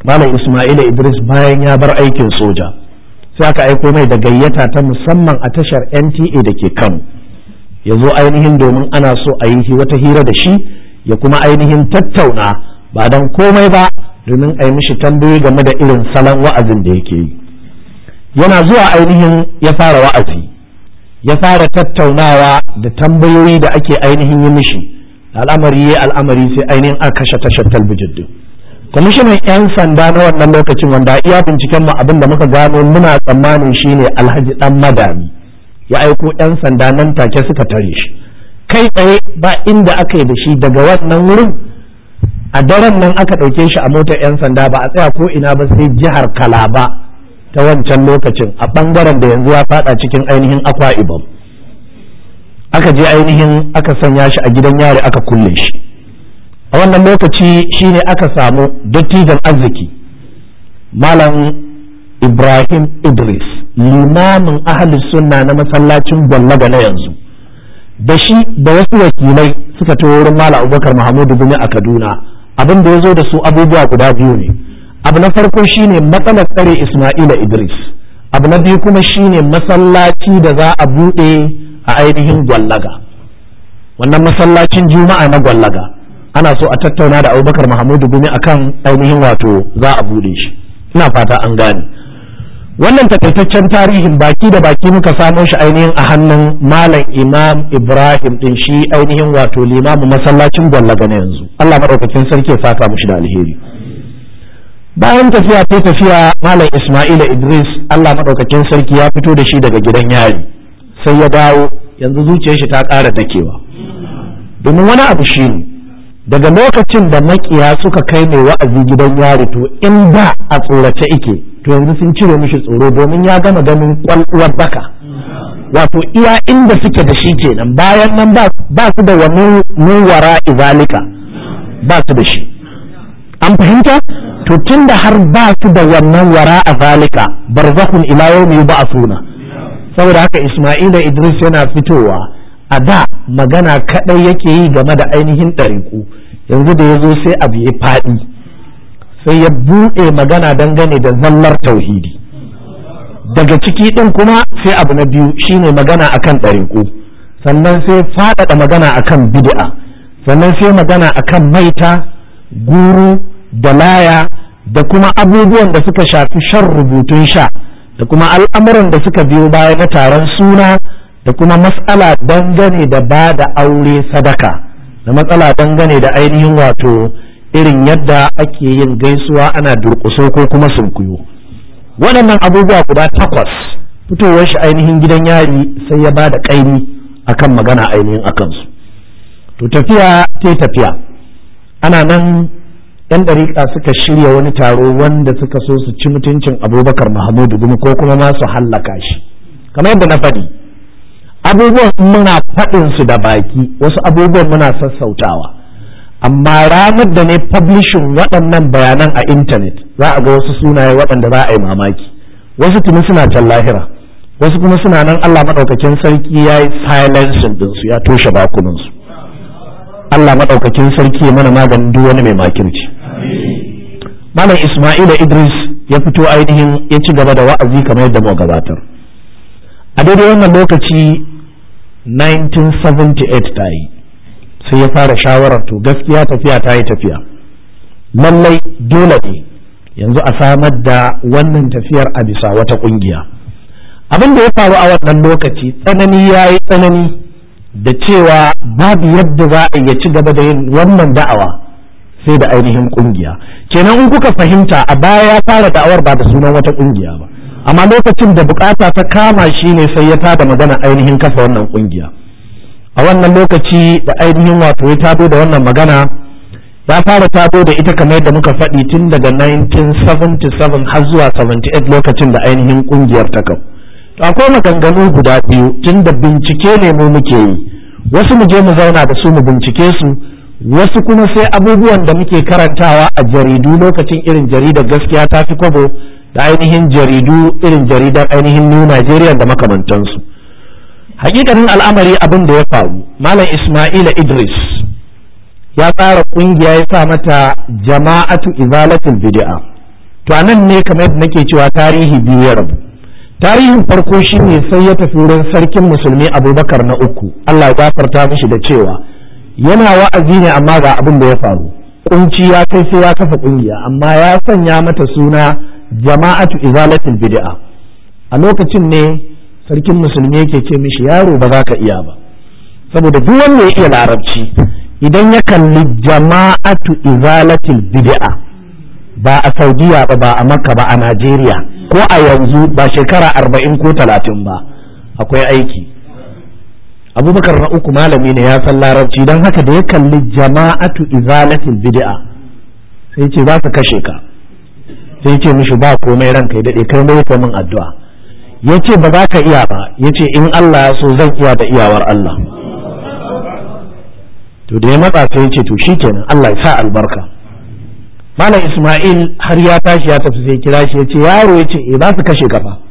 malam Ismaila Idris bayan ya bar aikin soja sai aka aiko mai da gayyata ta musamman a tashar NTA da ke Kano ya zo ainihin domin ana so a yi wata hira da shi ya kuma ainihin tattauna ba don komai ba domin a yi mishi tambayoyi game da irin salon wa'azin da yake yi. Yana zuwa ainihin ya fara wa'azi ya fara tattaunawa da tambayoyi da ake ainihin yi mishi, al'amari sai ainihin aka kashe tashar talbijin din. Kwamishinan 'yan sanda na wannan lokacin wanda iya binciken mu abin da muka gano muna tsammanin shine Alhaji Dan Madami ya aiko 'yan sanda nan take suka tare shi kai tsaye, ba inda aka yi da shi daga wannan wurin. A daren nan aka ɗauke shi a motar 'yan sanda, ba a tsaya ko ina ba sai jihar Kalaba ta wancan lokacin a ɓangaren da yanzu ya faɗa cikin ainihin Akwa Ibom. Aka je ainihin aka sanya shi a gidan yari aka kulle shi. A wannan lokaci shine aka samu dattijan arziki Malam Ibrahim Idris, limamin ahli sunna na masallacin Gwallaga na yanzu, da shi da wasu wakilai suka taho wurin Malam Abubakar Mahamudu Gumi a Kaduna. Abin da ya zo da su abubuwa guda biyu ne. Abu na farko shine matsalar tsare Ismaila Idris, abu na biyu kuma shine masallaci da za a buɗe a ainihin Gwallaga, wannan masallacin Juma'a na Gwallaga. Ana so a tattauna da Abubakar Mahamudu Gumi akan ainihin wato za a buɗe shi. Ina fata an gane. Wannan takaitaccen tarihin baki da baki muka samo shi ainihin a hannun Malam Imam Ibrahim din, shi ainihin wato limamin masallacin Gwallaga na yanzu. Allah madaukakin sarki ya saka mushi da alheri. Bayan tafiya Malam Ismaila Idris, Allah madaukakin sarki ya fito da shi daga gidan yari, sai ya dawo. Yanzu zuciyar shi ta ƙara dakewa, domin wani abu shi ne, daga lokacin da makiya suka kai mai wa'azi gidan yari, to in ba a tsorace ike, to yanzu sun cire mishi tsoro, domin ya gama ganin kwalwar baka, wato iya inda suke da shi kenan. Bayan nan ba su da wani nuwara izalika, ba su da shi. An fahimta? To tunda har ba su da wannan wara a zalika, barzakhun ila yawmi yub'athuna. Saboda haka Ismaila Idris yana fitowa, a da magana kadai yake yi game da ainihin ɗariƙu, yanzu da ya zo sai abu ya faɗi, sai ya buɗe magana dangane da zallar tauhidi. Daga ciki ɗin kuma sai abu na biyu shine magana akan ɗariƙu, sannan sai faɗaɗa magana akan bid'a, sannan sai magana akan maita, guru da laya, da kuma abubuwan da suka shafi shan rubutun sha, da kuma al'amuran da suka biyo baya na taron suna, da kuma matsala dangane da ba da aure sadaka, da matsala dangane da ainihin wato irin yadda ake yin gaisuwa ana durƙuso ko kuma sunkuyo. Waɗannan abubuwa guda 8 fitowar shi ainihin gidan yari sai ya ba da ƙaimi akan magana ainihin akansu. To tafiya ana nan 'yan ɗariƙa suka shirya wani taro wanda suka so su ci mutuncin Abubakar Mahamudu Gumi ko kuma ma su hallaka shi. Kamar yadda na faɗi, abubuwan muna faɗin su da baki, wasu abubuwan muna sassautawa, amma ranar da ne publishing waɗannan bayanan a intanet za a ga wasu sunaye waɗanda za a yi mamaki. Wasu tuni suna can lahira, wasu kuma suna nan Allah maɗaukakin sarki ya yi silencing ɗinsu, ya toshe bakunansu. Allah maɗaukakin sarki ya mana maganin duk wani mai makirci. Malam Ismaila Idris ya fito ainihin ya ci gaba da wa'azi kamar yadda mu gabatar. A daidai wannan lokaci 1978 ta yi, sai ya fara shawarar to gaskiya tafiya ta yi tafiya, lallai dole ne yanzu a samar da wannan tafiyar a bisa wata kungiya. Abin da ya faru a wannan lokaci, tsanani ya yi tsanani da cewa babu yadda za a iya ci gaba da yin wannan da'awa sai da ainihin kungiya. Kenan in kuka fahimta, a baya ya fara da'awar ba da sunan wata kungiya ba, amma lokacin da bukata ta kama shi ne sai ya tada magana ainihin kafa wannan kungiya. A wannan lokaci da ainihin wato ya tado da wannan magana, ya fara tado da ita kamar yadda muka faɗi tun daga 1977 har zuwa 78 lokacin da ainihin kungiyar ta kafu. To akwai maganganu guda biyu, tun da bincike ne mu muke yi, wasu mu je mu zauna da su mu bincike su, wasu kuma sai abubuwan da muke karantawa a jaridu lokacin irin jaridar Gaskiya ta fi kwabo da ainihin jaridu irin jaridar ainihin New Nigeria da makamantansu. Hakikanin al'amari abin da ya faru, Malam Ismaila Idris ya tsara kungiya, ya sa mata Jama'atu Izalatul Bid'a, to anan ne kamar yadda nake cewa tarihi biyu ya rabu. Tarihin farko shine sai ya tafi wurin sarkin musulmi Abubakar na uku, Allah ya gafarta mishi, da cewa yana wa'azi ne amma ga abin da ya faru, kunci ya kai sai ya kafa kungiya amma ya sanya mata suna jama'atu izalatul bid'a. A lokacin ne sarkin musulmi yake ce mishi, yaro ba za ka iya ba, saboda duk wanda ya iya larabci idan ya kalli jama'atu izalatul bid'a ba a Saudiya ba a Makka ba, a Najeriya ko a yanzu, ba shekara 40 ko 30 ba, akwai aiki. Abubakar na uku malami ne, ya san larabci, don haka da ya kalli jama'atu izalatul bid'a sai ce za su kashe ka, sai ce mishi ba komai, ranka ya dade, kai mai min addu'a. Yace ba za ka iya ba, yace in Allah ya so zan iya da iyawar Allah. To da ya matsa sai yace to shikenan, Allah ya sa albarka. Malam Ismail har ya tashi ya tafi, sai kira shi yace yaro, yace za su kashe ka fa.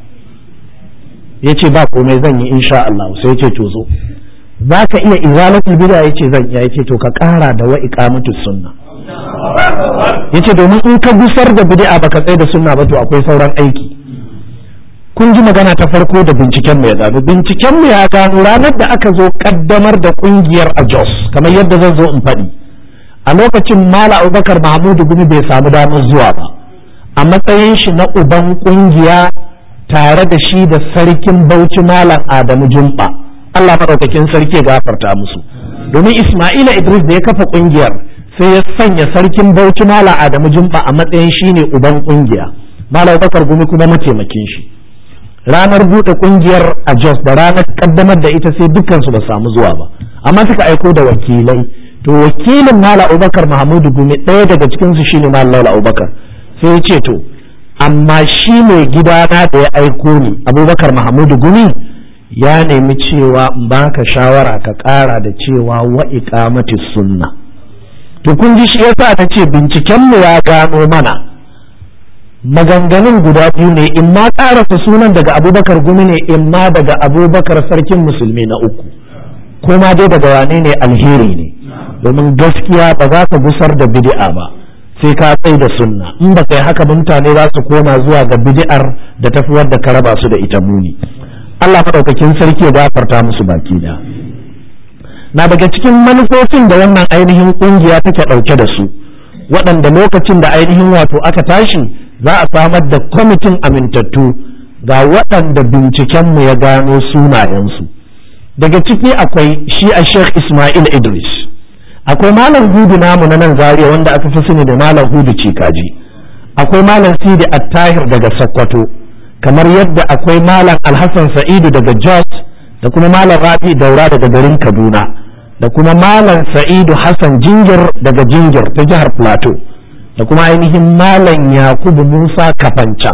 Yace ba komai, zan yi insha Allah. Sai yace to zo, za ka iya izalatul bid'a? Yace zan iya. Yace to ka ƙara da wa iqamatus sunna. Yace domin in ka gusar da bid'a baka tsaye da sunna ba to akwai sauran aiki. Kun ji magana ta farko da binciken mu ya gano. Binciken mu ya gano ranar da aka zo kaddamar da kungiyar a Jos, kamar yadda zan zo in faɗi, a lokacin Malam Abubakar Mahmudu Gumi bai samu damar zuwa ba, a matsayin shi na uban kungiya tare da shi da sarkin Bauchi Malam Adamu Jumba, Allah madaukakin sarki ya gafarta musu. Domin Ismaila Idris da ya kafa kungiyar sai ya sanya sarkin Bauchi Malam Adamu Jumba a matsayin shi ne uban kungiya, Malam Abubakar Gumi kuma mataimakin shi. Ranar buɗe kungiyar a Jos da ranar kaddamar da ita sai dukkansu ba samu zuwa ba, amma suka aiko da wakilai. To wakilin Malam Abubakar Mahmudu Gumi ɗaya daga cikinsu shine Malam Abubakar, sai ya ce to amma shi ne gidana da ya aiko ni Abubakar Mahmudu Gumi ya nemi cewa in baka shawara ka ƙara da cewa wa iqamatis sunna. To kun ji, shi yasa ta ce binciken mu ya gano mana maganganun guda biyu ne, in ma ƙarasa sunan daga Abubakar Gumi ne, in ma daga Abubakar sarkin musulmi na uku, ko ma dai daga wane ne alheri ne, domin gaskiya ba za ka gusar da bid'a ba sai ka tsai da sunna. In ba kai haka mutane za su koma zuwa ga bid'ar da tafi wadda ka raba su da ita muni. Allah madaukakin sarki ya gafarta musu baki da. Na daga cikin manufofin da wannan ainihin kungiya take dauke da su, waɗanda lokacin da ainihin wato aka tashi za a samar da kwamitin amintattu ga waɗanda bincikenmu ya gano sunayensu. Daga ciki akwai shi a Sheikh Ismail Idris, akwai Malam Hudu namu na nan Zaria wanda aka fi sani da Malam Hudu Cikaji, akwai Malam Sidi Attahir daga Sokoto, kamar yadda akwai Malam Alhassan Sa'idu daga Jos, da kuma Malam Rafi Daura daga garin Kaduna, da kuma Malam Sa'idu Hassan Jingir daga Jingir ta jihar Plateau, da kuma ainihin Malam Yakubu Musa Kafancan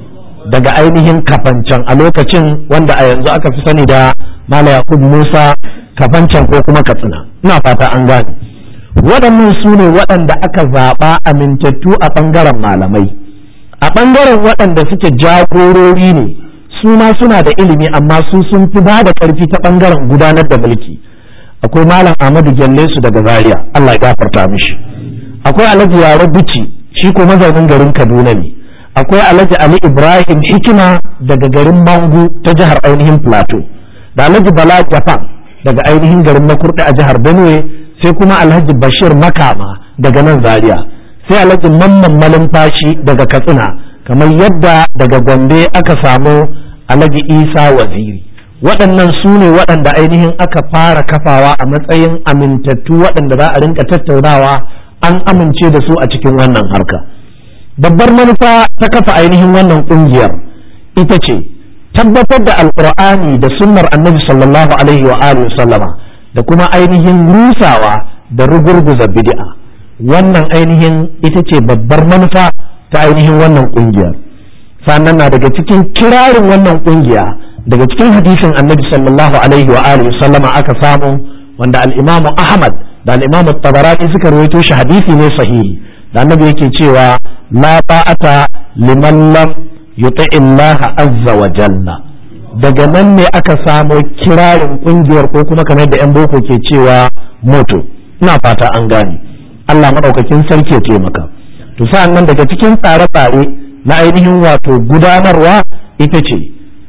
daga ainihin Kafancan a lokacin, wanda a yanzu aka fi sani da Malam Yakubu Musa Kafancan ko kuma Katsina. Ina fata an gane. Waɗannan su ne waɗanda aka zaɓa amintattu a ɓangaren malamai. A ɓangaren waɗanda suke jagorori ne, su ma suna da ilimi amma su sun fi ba da ƙarfi ta ɓangaren gudanar da mulki. Akwai Malam Ahmadu Gyallesu daga Zaria, Allah ya gafarta mishi. Akwai Alhaji Yaro Bici, shi ko mazaunin garin Kaduna ne. Akwai Alhaji Ali Ibrahim Hikima daga garin Mangu ta jihar ainihin Plateau, da Alhaji Bala Japan daga ainihin garin Makurdi a jihar Benue, sai kuma Alhaji Bashir Makama daga nan Zaria, sai Alhaji Mamman Malumfashi daga Katsina, kamar yadda daga Gombe aka samu Alhaji Isa Waziri. Waɗannan su ne waɗanda ainihin aka fara kafawa a matsayin amintattu waɗanda za a rinka tattaunawa, an amince da su a cikin wannan harka. Babbar manufa ta kafa ainihin wannan ƙungiyar ita ce tabbatar da alƙur'ani da sunnar annabi sallallahu alaihi wa alihi sallama, da kuma ainihin rusawa da rugurguza bid'a. Wannan ainihin ita ce babbar manufa ta ainihin wannan ƙungiyar. Sannan na daga cikin kirarin wannan ƙungiya, daga cikin hadisin annabi sallallahu alaihi wa alihi sallama aka samu, wanda al-Imam Ahmad da al-Imam Tabarani suka rawaito shi, hadisi ne sahihi, da annabi yake cewa la ta'ata liman lam yuti Allah azza wa jalla. Daga nan ne aka samo kirarin kungiyar, ko kuma kamar da yan boko ke cewa moto. Ina fata an gane. Allah madaukakin sarki ya taimaka. To sa'an nan daga cikin tsare-tsare na ainihin wato gudanarwa ita ce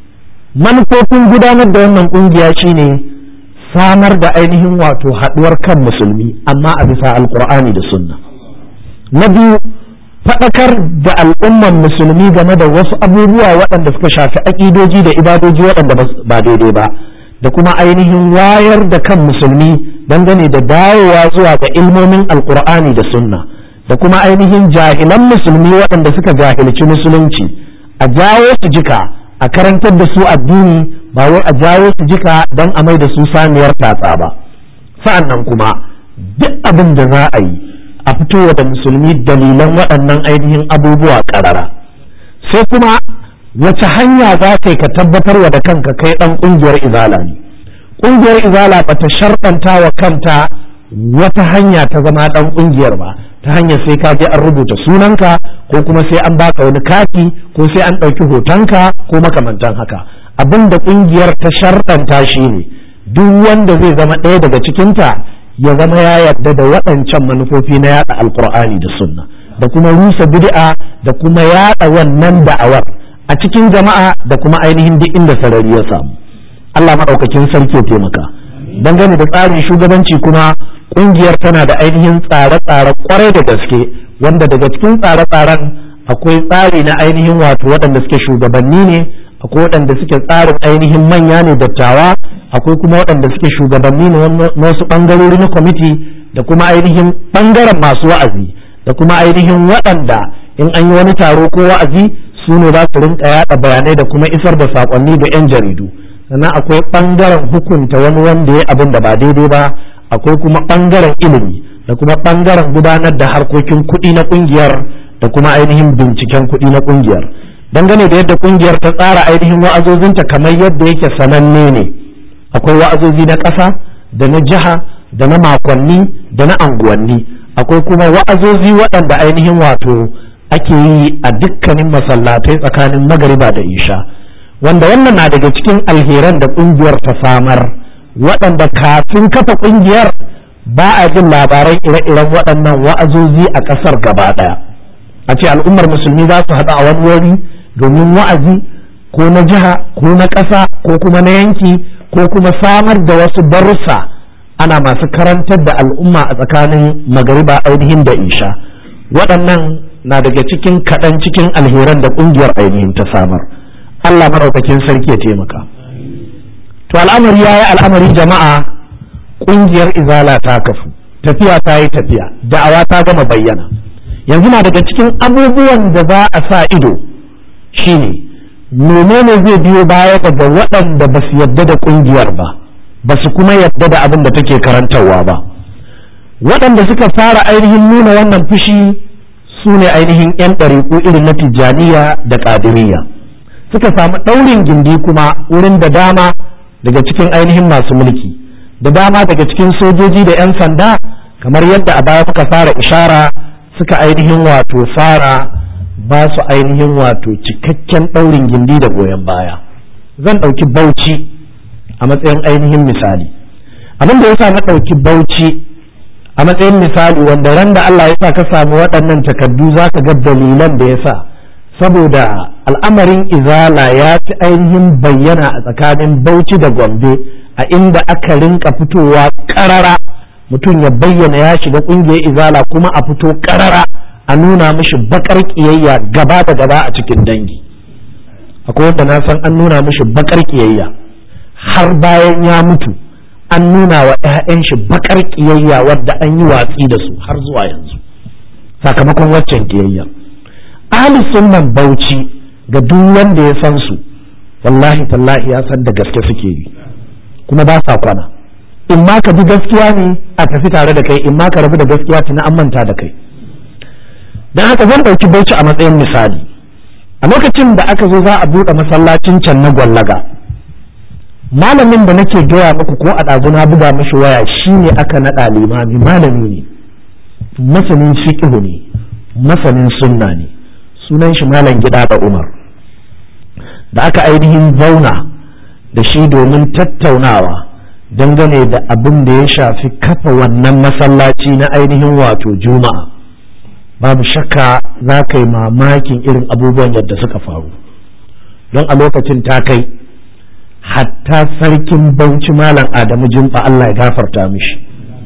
manufofin gudanar da wannan kungiya shine samar da ainihin wato haduwar kan musulmi amma a bisa alkur'ani da sunna. Na biyu, faɗakar da al'umman musulmi game da wasu abubuwa waɗanda suka shafi aƙidoji da ibadoji waɗanda ba daidai ba, da kuma ainihin wayar da kan musulmi dangane da dawowa zuwa ga ilmomin alkur'ani da sunna, da kuma ainihin jahilan musulmi waɗanda suka jahilci musulunci a jawo su jika a karantar da su addini, ba wai a jawo su jika don a mai da su saniyar tatsa ba. Sa'an nan kuma duk abin da za a yi a fitowa da musulmi dalilan waɗannan ainihin abubuwa ƙarara. Sai kuma wace hanya za ka yi ka tabbatarwa da kanka kai ɗan ƙungiyar izala ne. Ƙungiyar izala ba ta sharɗanta wa kanta wata hanya ta zama ɗan ƙungiyar ba, ta hanyar sai ka je an rubuta sunanka ko kuma sai an baka wani kati ko sai an ɗauki hotonka ko makamantan haka. Abin da ƙungiyar ta sharɗanta shi ne duk wanda zai zama ɗaya daga cikinta ya zama ya yarda da waɗancan manufofi na yaɗa alkur'ani da sunna da kuma rusa bid'a da kuma yaɗa wannan da'awar a cikin jama'a da kuma ainihin duk inda sarari ya samu. Allah maɗaukakin sarki ya taimaka. Dangane da tsarin shugabanci kuma ƙungiyar tana da ainihin tsare-tsare kwarai da gaske, wanda daga cikin tsare-tsaren akwai tsari na ainihin wato waɗanda suke shugabanni ne, akwai waɗanda suke tsarin ainihin manya ne dattawa, akwai kuma waɗanda suke shugabanni ne na wasu ɓangarori na kwamiti, da kuma ainihin ɓangaren masu wa'azi, da kuma ainihin waɗanda in an yi wani taro ko wa'azi su ne za su rinka yaɗa bayanai da kuma isar da saƙonni ga 'yan jaridu. Sannan akwai ɓangaren hukunta wani wanda ya abin da ba daidai ba, akwai kuma ɓangaren ilimi da kuma ɓangaren gudanar da harkokin kuɗi na ƙungiyar da kuma ainihin binciken kuɗi na ƙungiyar. Dangane da yadda ƙungiyar ta tsara ainihin wa'azozinta kamar yadda yake sananne ne, akwai wa'azozi na ƙasa da na jiha da na makonni da na anguwanni, akwai kuma wa'azozi waɗanda ainihin wato ake yi a dukkanin masallatai tsakanin magariba da isha, wanda wannan na daga cikin alheran da ƙungiyar ta samar, waɗanda kafin kafa ƙungiyar ba a jin labaran ire-iren waɗannan wa'azozi a ƙasar gaba ɗaya. A ce al'ummar musulmi za su haɗu a wani wuri domin wa'azi ko na jiha ko na ƙasa ko kuma na yanki ko kuma samar da wasu darussa ana masu karantar da al'umma a tsakanin magariba ainihin da isha. Waɗannan na daga cikin kaɗan cikin alheran da ƙungiyar ainihin ta samar. Allah maɗaukakin sarki ya taimaka. To al'amari ya yi al'amari jama'a, ƙungiyar izala ta kafu, tafiya ta yi tafiya, da'awa ta gama bayyana. Yanzu na daga cikin abubuwan da za a sa ido shine menene zai biyo baya daga waɗanda ba su yadda da ƙungiyar ba su kuma yadda da abin da take karantarwa ba. Waɗanda suka fara ainihin nuna wannan fushi su ne ainihin 'yan ɗariƙu irin na Tijjaniya da Ƙadiriyya. Suka samu ɗaurin gindi kuma wurin da dama daga cikin ainihin masu mulki, da dama daga cikin sojoji da 'yan sanda, kamar yadda a baya muka fara ishara, suka ainihin wato fara ba su ainihin wato cikakken ɗaurin gindi da goyon baya. Zan ɗauki Bauchi a matsayin ainihin misali. Abin da ya sa na ɗauki Bauchi a matsayin misali, wanda ran da Allah ya sa ka samu waɗannan takardu za ka ga dalilan da ya sa, saboda al'amarin izala ya fi ainihin bayyana a tsakanin Bauchi da Gombe, a inda aka rinka fitowa ƙarara mutum ya bayyana ya shiga ƙungiyar izala kuma a fito ƙarara a nuna mishi bakar ƙiyayya gaba da gaba a cikin dangi. Akwai wanda na san an nuna mishi bakar ƙiyayya har bayan ya mutu, an nuna wa 'ya'yan shi bakar ƙiyayya wadda an yi watsi da su har zuwa yanzu sakamakon waccan ƙiyayya. Ahli sunnan Bauchi ga duk wanda ya san su, wallahi tallahi ya san da gaske suke yi kuma ba sa kwana. In ma ka bi gaskiya ne a tafi tare da kai, in ma ka rabu da gaskiya tuna an manta da kai. Don haka zan ɗauki Bauchi a matsayin misali. A lokacin da aka zo za a buɗe masallacin can na Gwallaga, malamin da nake gaya muku ko a ɗazu na buga mashi waya shi ne aka naɗa limami, malami ne, masanin fiqh ne, masanin sunna ne, sunan shi Malam Gida da Umar. Da aka ainihin zauna da shi domin tattaunawa dangane da abin da ya shafi kafa wannan masallaci na ainihin wato Juma'a, babu shakka za ka yi mamakin irin abubuwan yadda suka faru, don a lokacin ta kai hatta sarkin Bauchi Malam Adamu Jimba Allah ya gafarta mishi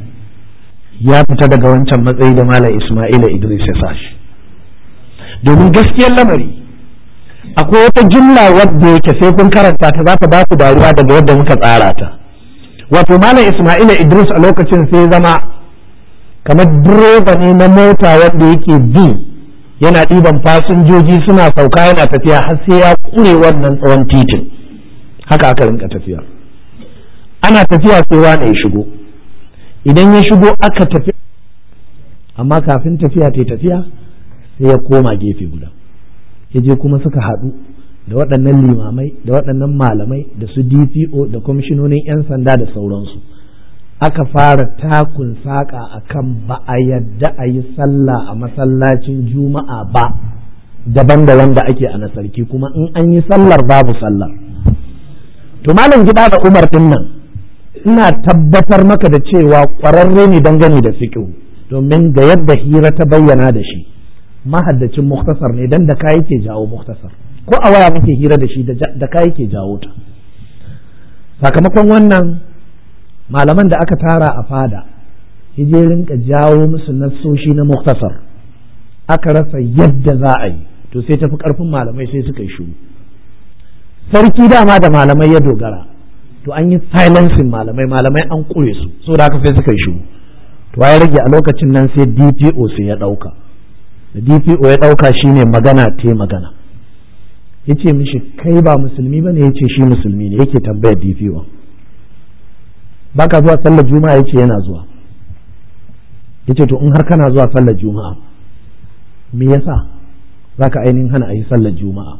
ya fita daga wancan matsayi da Malam Ismaila Idris ya sashi. Domin gaskiyar lamari akwai wata jumla wadda yake sai kun karanta ta za ta ba ku dariya daga yadda muka tsara ta. Wato Malam Ismaila Idris a lokacin sai zama kamar direba ne na mota wanda yake bi yana ɗiban fasinjoji suna sauka yana tafiya har sai ya kure wannan tsawon titin. Haka aka rinka tafiya, ana tafiya sai wani ya shigo, idan ya shigo aka tafi, amma kafin tafiya ta tafiya sai ya koma gefe guda, ya je kuma suka haɗu da waɗannan limamai da waɗannan malamai da su DPO da kwamishinonin 'yan sanda da sauransu. Aka fara takun saƙa akan ba a yadda a yi sallah a masallacin juma'a ba daban da wanda ake a na sarki, kuma in an yi sallar babu sallar. To Malam Gida da Umar din nan ina tabbatar maka da cewa ƙwararre ne dangane da fiqh, domin ga yadda hira ta bayyana da shi mahaddacin muktasar ne, dan da kai yake jawo muktasar, ko a waya muke hira da shi da kai yake jawo ta. Sakamakon wannan malaman da aka tara a fada yaje rinka jawo musu nassoshi na muktasar, aka rasa yadda za a yi, to sai tafi karfin malamai sai suka yi shiru. Sarki dama da malamai ya dogara, to an yi silencing malamai an kure su, so da haka sai suka yi shiru. To ya rage a lokacin nan sai DPO sai ya dauka, da DPO ya dauka shine magana te magana, yace mishi kai ba musulmi bane, yace shi musulmi ne, yake tambayar DPO baka zuwa sallar juma'a, yace yana zuwa. Yace to in har kana zuwa sallar juma'a me yasa zaka ainihin hana ayi sallar juma'a?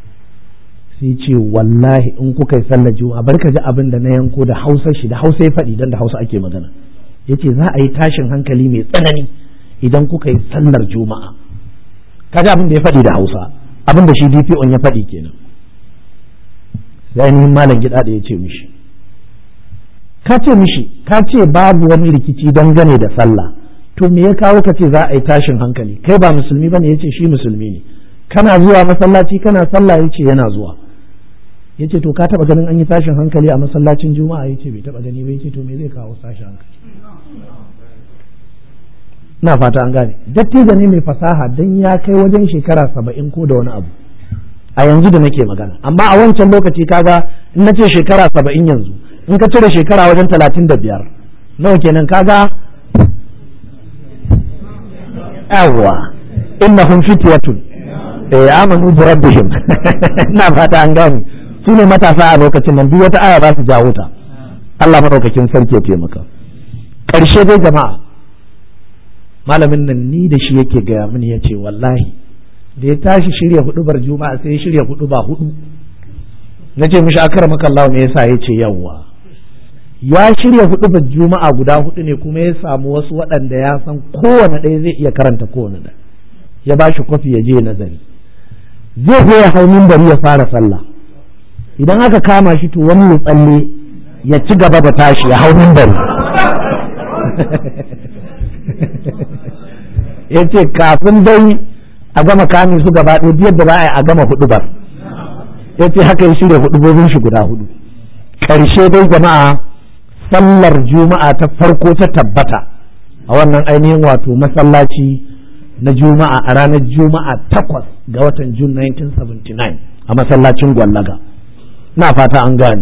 Sai ce wallahi in kuka yi sallar juma'a, bari ka ji abin da na yanko da Hausa shi, da Hausa ya faɗi dan da Hausa ake magana. Yace za a yi tashin hankali mai tsanani idan kuka yi sallar juma'a. Kaga abin da ya faɗi da Hausa, abin da shi DPO ya faɗi kenan. Sai ainihin Malam Gida da ya ce mishi ka ce babu wani rikici dangane da sallah, to me ya kawo ka ce za a yi tashin hankali? Kai ba musulmi bane? Yace shi musulmi ne. Kana zuwa masallaci kana sallah? Yace yana zuwa. Yace to ka taba ganin an yi tashin hankali a masallacin juma'a? Yace bai taba gani ba. Yace to me zai kawo tashin hankali? na fata an gane. Dattijo ne mai fasaha dan ya kai wajen shekara 70 ko da wani abu a yanzu da nake magana, amma a wancan lokaci kaga in nace shekara 70 yanzu in ka cire shekara wajen 35 nawa kenan? Kaga yawwa innahum fityatun amanu bi rabbihim na fata an gane. su ne matasa a lokacin nan, duk wata aya za su jawo ta. Allah madaukakin sarki ya taimaka. Karshe dai jama'a, malamin nan ni da shi yake gaya mini, ya ce wallahi da ya tashi shirya hudubar juma'a sai ya shirya huduba hudu. Na ce mishi akramaka Allah me yasa? Ya ce yawwa ya shirya hudubar juma'a guda hudu ne, kuma ya samu wasu waɗanda ya san kowane ɗaya zai iya karanta kowane ɗaya, ya ba shi kwafi ya je nazari. Zai zo ya hau minbari ya fara sallah, idan aka kama shi to wani ya tsalle ya ci gaba da tashi ya hau minbari ya ce kafin dai a gama kame su gaba ɗaya biyar da za a yi a gama hudubar. Ya ce haka ya shirya hudubobin shi guda hudu. Ƙarshe dai jama'a, sallar juma'a ta farko ta tabbata a wannan ainihin wato masallaci na juma'a a ranar juma'a 8 ga watan Jun 1979 a masallacin Gwallaga. Na fata an gane.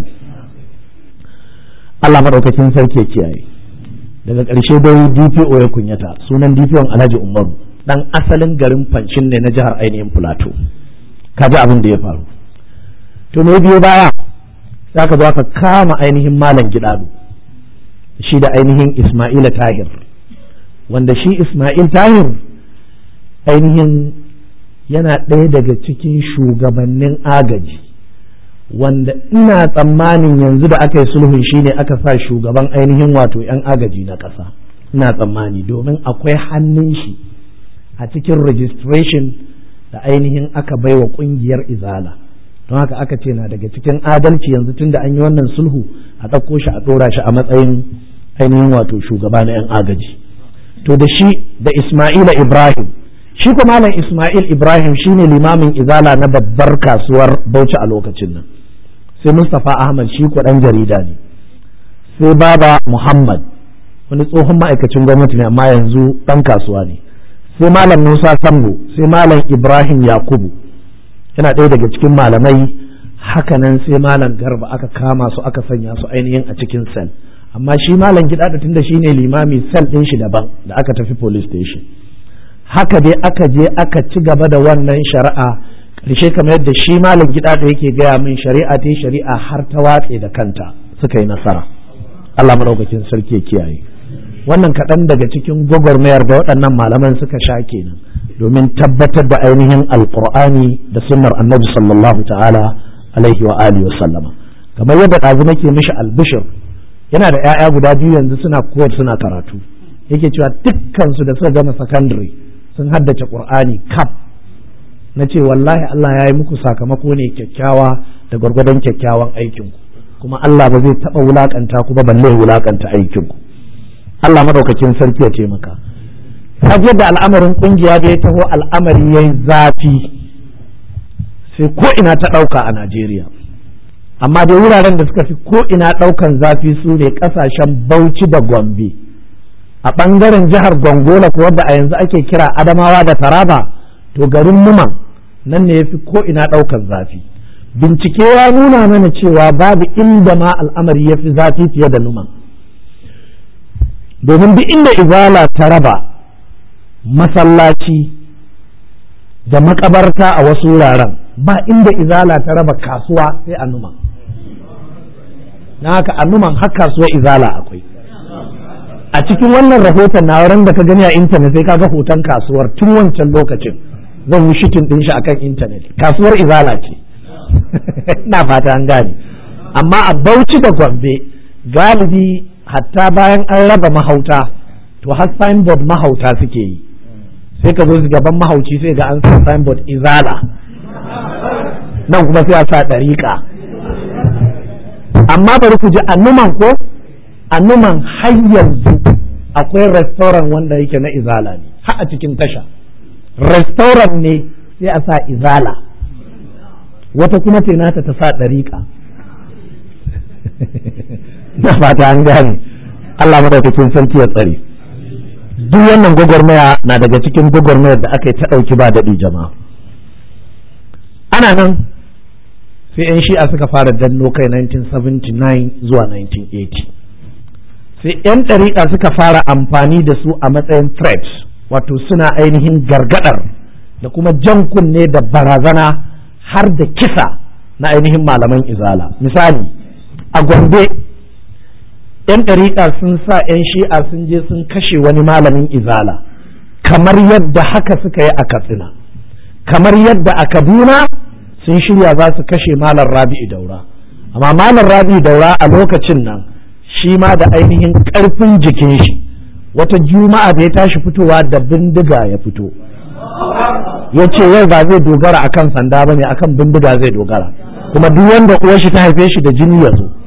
Allah maɗaukakin sarki ya kiyaye. Daga ƙarshe dai DPO ya kunyata. Sunan DPO Alhaji Umaru, dan asalin garin Fancin ne na jihar ainihin Plateau. Kaji abin da ya faru. To me biyo baya? Sai ka zo aka kama ainihin Malam Gidado shi da ainihin Ismaila Tahir, wanda shi Ismail Tahir ainihin yana ɗaya daga cikin shugabannin agaji, wanda ina tsammanin yanzu da aka yi sulhun shi ne aka sa shugaban ainihin wato 'yan agaji na ƙasa, ina tsammani, domin akwai hannun shi a cikin registration da ainihin aka baiwa ƙungiyar Izala. Don haka aka ce na daga cikin adalci yanzu tun da an yi wannan sulhu a ɗauko shi a ɗora shi a matsayin ainihin wato shugaba na 'yan agaji. To da shi da Ismaila Ibrahim shi ko malam Ismail Ibrahim shine limamin izala na babbar kasuwar Bauchi a lokacin nan, sai Mustapha Ahmad shi ko dan jarida ne, sai Baba Muhammad wani tsohon ma'aikacin gwamnati ne amma yanzu dan kasuwa ne, sai malam Musa Sambo, sai malam Ibrahim Yakubu yana ɗaya daga cikin malamai. Hakanan sai malam Garba aka kama su aka sanya su ainihin a cikin sel, amma shi malam Gidado tunda shine limami sel ɗin shi daban da aka tafi police station. Haka dai aka je aka ci gaba da wannan shari'a ƙarshe kamar yadda shi malam Gidado yake gaya min shari'a ta shari'a har ta watse da kanta suka yi nasara. Allah madaukakin sarki ya kiyaye. Wannan kaɗan daga cikin gwagwarmayar da waɗannan malaman suka sha kenan domin tabbatar da ainihin alƙur'ani da sunnar annabi sallallahu ta'ala alaihi wa alihi wa sallama. Kamar yadda ɗazu nake mishi albishir, yana da 'ya'ya guda biyu yanzu suna koyar suna karatu, yake cewa dukkan su da suka gama sakandare sun haddace qur'ani kaf. Na ce wallahi Allah ya yi muku sakamako ne kyakkyawa da gwargwadon kyakkyawan aikinku, kuma Allah ba zai taɓa wulakanta ku ba balle wulakanta aikinku. Allah madaukakin sarki ya taimaka. Kaji yadda al'amarin kungiya da ya taho al'amari yayi zafi sai ko ina ta ɗauka a Najeriya, amma dai wuraren da suka fi ko ina ɗaukan zafi su ne ƙasashen Bauchi da Gombe. A ɓangaren jihar Gongola ko wadda a yanzu ake kira Adamawa da Taraba, to garin Numan nan ne ya fi ko ina ɗaukan zafi. Bincike ya nuna mana cewa babu inda ma al'amari ya fi zafi fiye da Numan, domin duk inda izala ta raba masallaci da makabarta a wasu wuraren, ba inda izala ta raba kasuwa sai a Numan. Na haka a Numan har kasuwar izala akwai. A cikin wannan rahoton na wurin da ka gani a intanet sai ka ga hoton kasuwar tun wancan lokacin, zan yi shitin din shi akan intanet. Kasuwar izala ce. Ina fata an gane. Amma a Bauchi da Gombe galibi hatta bayan an raba mahauta to har signboard mahauta suke yi. Sai ka zo gaban mahauci sai ga an sa signboard izala, nan kuma sai a sa ɗariƙa. Amma bari ku ji a Numan ko a Numan har yanzu akwai restaurant wanda yake na izala ne, har a cikin tasha restaurant ne sai a sa izala, wata kuma ce nata ta sa ɗariƙa. Na fata an gane. Allah madaukakin sarki ya tsare. Duk wannan gwagwarmaya na daga cikin gwagwarmayar da aka yi ta ɗauki ba daɗi jama'a. Ana nan sai 'yan shi'a suka fara danno kai 1979 zuwa 1980, sai 'yan ɗariƙa suka fara amfani da su a matsayin threats, wato suna ainihin gargadar da kuma jan kunne da barazana har da kisa na ainihin malaman izala. Misali a Gombe 'yan ɗariƙa sun sa 'yan shi'a sun je sun kashe wani malamin izala, kamar yadda haka suka yi a Katsina, kamar yadda a Kaduna sun shirya za su kashe malam Rabi'u Daura. Amma malam Rabi'u Daura a lokacin nan shi ma da ainihin ƙarfin jikin shi, wata juma'a da ya tashi fitowa da bindiga ya fito, ya ce yau ba zai dogara akan sanda ba ne, akan bindiga zai dogara, kuma duk wanda uwar shi ta haife shi da jini ya zo.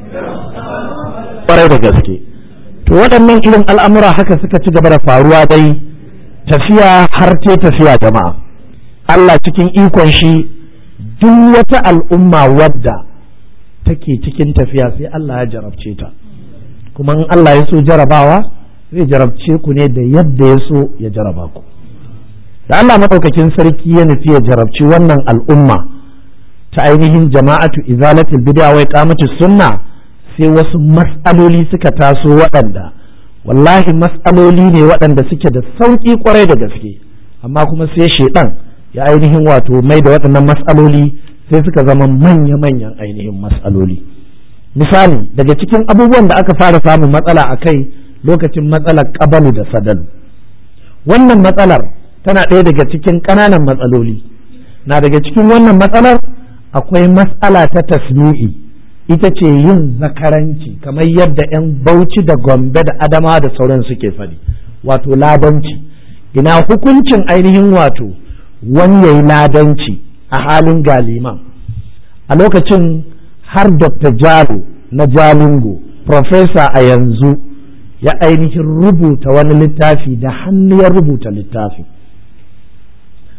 Kwarai da gaske. To waɗannan irin al'amura haka suka ci gaba da faruwa dai, tafiya har ta tafiya jama'a. Allah cikin ikon shi duk wata al'umma wadda take cikin tafiya sai Allah ya jarabce ta, kuma in Allah ya so jarabawa zai jarabce ku ne da yadda ya so ya jaraba ku. Da Allah maɗaukakin sarki ya nufi ya jarabci wannan al'umma ta ainihin jama'atu izalatul bid'a wa iqamatus sunna, sai wasu mas'aloli suka taso waɗanda wallahi mas'aloli ne waɗanda suke da sauƙi kwarai da gaske, amma kuma sai shaiɗan ya ainihin wato mai da waɗannan mas'aloli sai suka zama manya-manyan ainihin mas'aloli. Misali daga cikin abubuwan da aka fara samun matsala a kai lokacin matsalar ƙabalu da sadalu. Wannan matsalar tana ɗaya daga cikin ƙananan matsaloli. Na daga cikin wannan matsalar akwai matsala ta tasmi'i, ita ce yin zakaranci kamar yadda 'yan Bauchi da Gombe da Adama da sauran suke faɗi, wato ladanci. Ina hukuncin ainihin wato wani yayi ladanci a halin galiman. A lokacin har Dr. Jalo na Jalingo, profesa a yanzu, ya ainihin rubuta wani littafi da hannu ya rubuta littafi.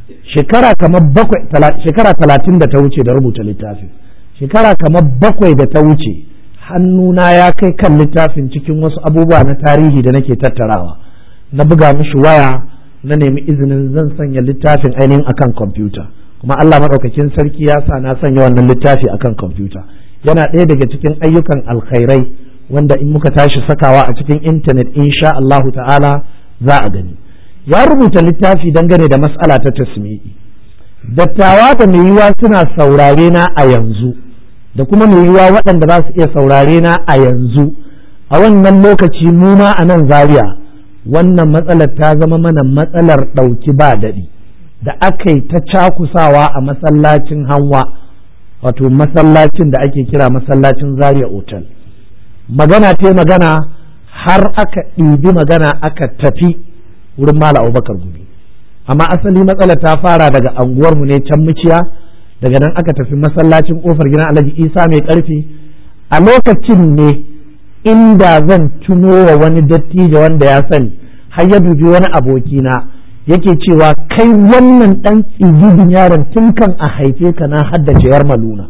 shekara kamar 30 da ta wuce da rubuta littafin, shekara kamar 7 da ta wuce hannuna ya kai kan littafin cikin wasu abubuwa na tarihi da nake tattarawa, na buga mishi waya na nemi izinin zan sanya littafin ainihin akan kwamfuta, kuma Allah maɗaukakin sarki ya sa na sanya wannan littafi akan kwamfuta. Yana ɗaya daga cikin ayyukan alkhairai wanda in muka tashi sakawa a cikin intanet insha Allahu ta'ala za a gani. Ya rubuta littafi dangane da mas'ala ta tasmi'i. Dattawa da mai yiwa suna saurare na a yanzu da kuma mai yiwa waɗanda za su iya saurare na a yanzu, a wannan lokaci mu ma a nan Zaria wannan matsalar ta zama mana matsalar ɗauki ba daɗi da aka yi ta cakusawa a masallacin Hanwa, wato masallacin da ake kira masallacin Zaria Hotel. Magana ta magana har aka ɗibi magana aka tafi wurin Malam Abubakar Gumi, amma asali matsalar ta fara daga anguwarmu ne can Muciya, daga nan aka tafi masallacin kofar gidan Alhaji Isa mai ƙarfi. A lokacin ne inda zan tuno wa wani dattijo wanda ya sani, har ya dubi wani abokina yake cewa kai wannan ɗan tsigidin yaron tun kan a haife ka na haddace yar maluna.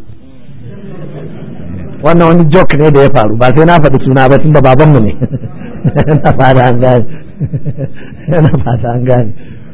Wannan wani joke ne da ya faru, ba sai na faɗi suna ba tun da babanmu ne. Yana fata an gane. Yana fata an gane.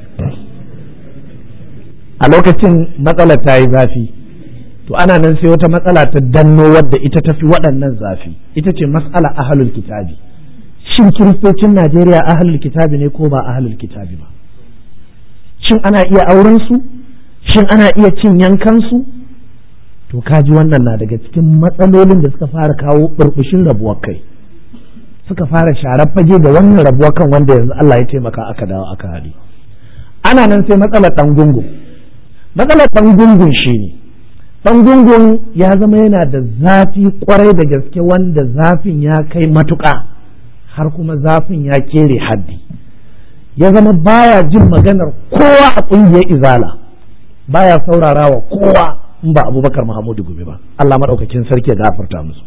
A lokacin matsalar ta yi zafi, to ana nan sai wata matsala ta danno wadda ita tafi waɗannan zafi, ita ce matsala ahlul kitabi. Shin kiristocin Najeriya ahlul kitabi ne ko ba ahlul kitabi ba? Shin ana iya auren su? Shin ana iya cin yankan su? To kaji wannan na daga cikin matsalolin da suka fara kawo burbushin rabuwar kai, suka fara sharar fage da wannan rabuwar kan wanda yanzu Allah ya taimaka aka dawo aka haɗe. Ana nan sai matsalar ɗan gungun. Matsalar ɗan gungun shi ne, ɗan gungun ya zama yana da zafi kwarai da gaske, wanda zafin ya kai matuƙa har kuma zafin ya kere haddi. Ya zama baya jin maganar kowa a ƙungiyar izala, baya saurara wa kowa in ba Abubakar Mahamudu Gumi ba, Allah maɗaukakin sarki ya gafarta musu.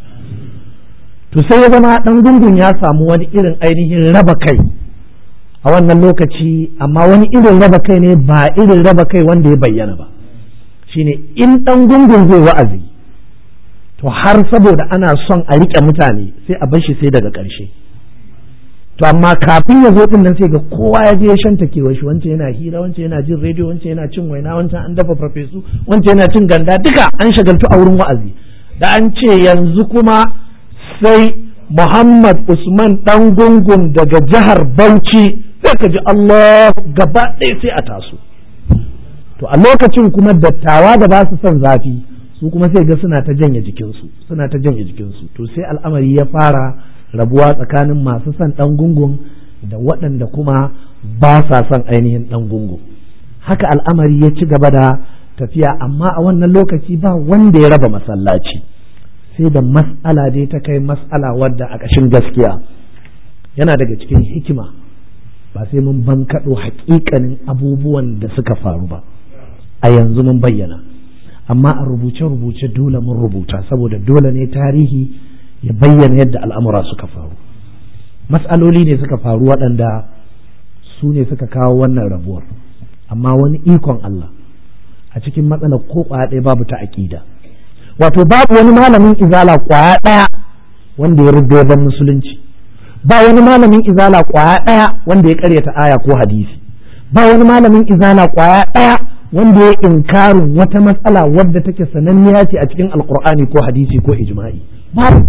To sai ya zama ɗan gungun ya samu wani irin ainihin raba kai a wannan lokaci, amma wani irin raba kai ne ba irin raba kai wanda ya bayyana ba. Shine in ɗan gungun zai wa'azi, to har saboda ana son a riƙe mutane sai a bar shi sai daga ƙarshe. To amma kafin ya zo din nan sai ga kowa ya je ya shanta kewa shi, wancan yana hira, wancan yana jin rediyo, wancan yana cin waina, wancan an dafa farfesu, wancan yana cin ganda, duka an shagaltu a wurin wa'azi. Da an ce yanzu kuma sai Muhammad Usman ɗan gungun daga jihar Bauchi, sai ka ji Allah gaba ɗaya sai a taso. To a lokacin kuma dattawa da ba su son zafi, su kuma sai ga suna ta janye jikinsu, suna ta janye jikinsu. To sai al'amari ya fara rabuwa tsakanin masu son ɗan gungun da waɗanda kuma ba sa son ainihin ɗan gungun. Haka al'amari ya ci gaba da tafiya, amma a wannan lokaci ba wanda ya raba masallaci, sai da mas'ala dai ta kai mas'ala wadda a ƙashin gaskiya yana daga cikin hikima, ba sai mun bankaɗo haƙiƙanin abubuwan da suka faru ba, a yanzu mun bayyana, amma a rubuce-rubuce dole mun rubuta, saboda dole ne tarihi ya bayyana yadda al'amura suka faru. Mas'aloli ne suka faru waɗanda su ne suka kawo wannan rabuwar, amma wani ikon Allah a cikin matsalar ko ƙwaya ɗaya babu ta aƙida. Wato babu wani malamin izala ƙwaya ɗaya wanda ya rubuta ban musulunci, ba wani malamin izala ƙwaya ɗaya wanda ya ƙaryata aya ko hadisi, ba wani malamin izala ƙwaya ɗaya wanda ya inkarin wata matsala wadda take sananniya ce a cikin alƙur'ani ko hadisi ko ijma'i, babu.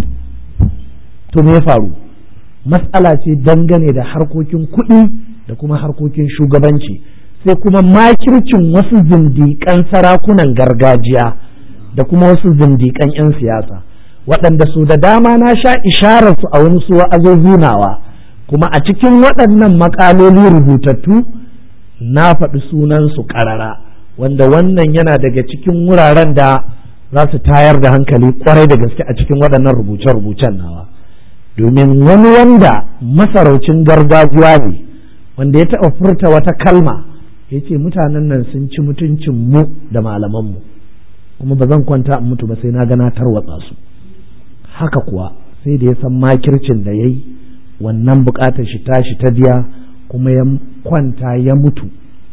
To me ya faru? Matsala ce dangane da harkokin kuɗi da kuma harkokin shugabanci, sai kuma makircin wasu zindiƙan sarakunan gargajiya da kuma wasu zindiƙan 'yan siyasa, waɗanda su da dama na sha ishararsu a wani su wa'azozi nawa, kuma a cikin waɗannan maƙaloli rubutattu na faɗi sunansu ƙarara, wanda wannan yana daga cikin wuraren da za su tayar da hankali ƙwarai da gaske a cikin waɗannan rubuce-rubucen nawa. Domin wani wanda masaraucin gargajiya ne, wanda ya taɓa furta wata kalma, ya ce mutanen nan sun ci mutuncin mu da malamanmu, kuma ba zan kwanta in mutu ba sai na gana tarwatsa su. Haka kuwa sai da ya san makircin da ya yi, wannan buƙatar shi tashi ta biya, kuma ya kwanta ya mutu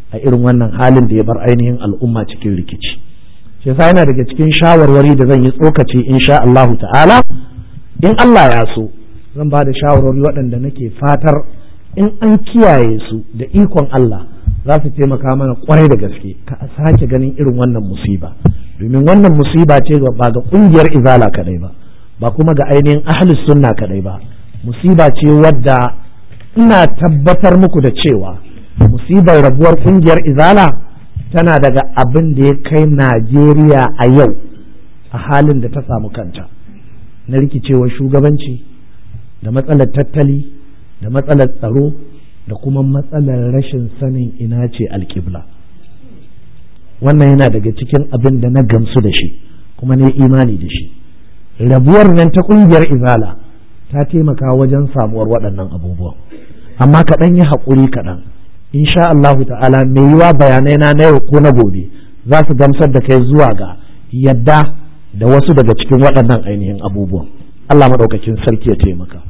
a irin wannan halin da ya bar ainihin al'umma cikin rikici. Shi yasa yana daga cikin shawarwari da zan yi tsokaci insha Allahu ta'ala, in Allah ya so zan ba da shawarwari waɗanda nake fatar in an kiyaye su da ikon Allah za su taimaka mana kwarai da gaske ka a sake ganin irin wannan musiba, domin wannan musiba ce ba ga ƙungiyar izala kadai ba kuma ga ainihin ahlus sunna kadai ba, musiba ce wadda ina tabbatar muku da cewa musibar rabuwar ƙungiyar izala tana daga abin da ya kai Najeriya a yau a halin da ta samu kanta na rikicewar shugabanci da matsalar tattali da matsalar tsaro da kuma matsalar rashin sanin ina ce alƙibla. Wannan yana daga cikin abin da na gamsu da shi kuma ne imani da shi. Rabuwar nan ta ƙungiyar izala ta taimaka wajen samuwar waɗannan abubuwan, amma kaɗan yi haƙuri kaɗan, insha Allahu ta'ala mai yiwa bayanai na yau ko na gobe za su gamsar da kai zuwa ga yadda da wasu daga cikin waɗannan ainihin abubuwan. Allah maɗaukakin sarki ya taimaka.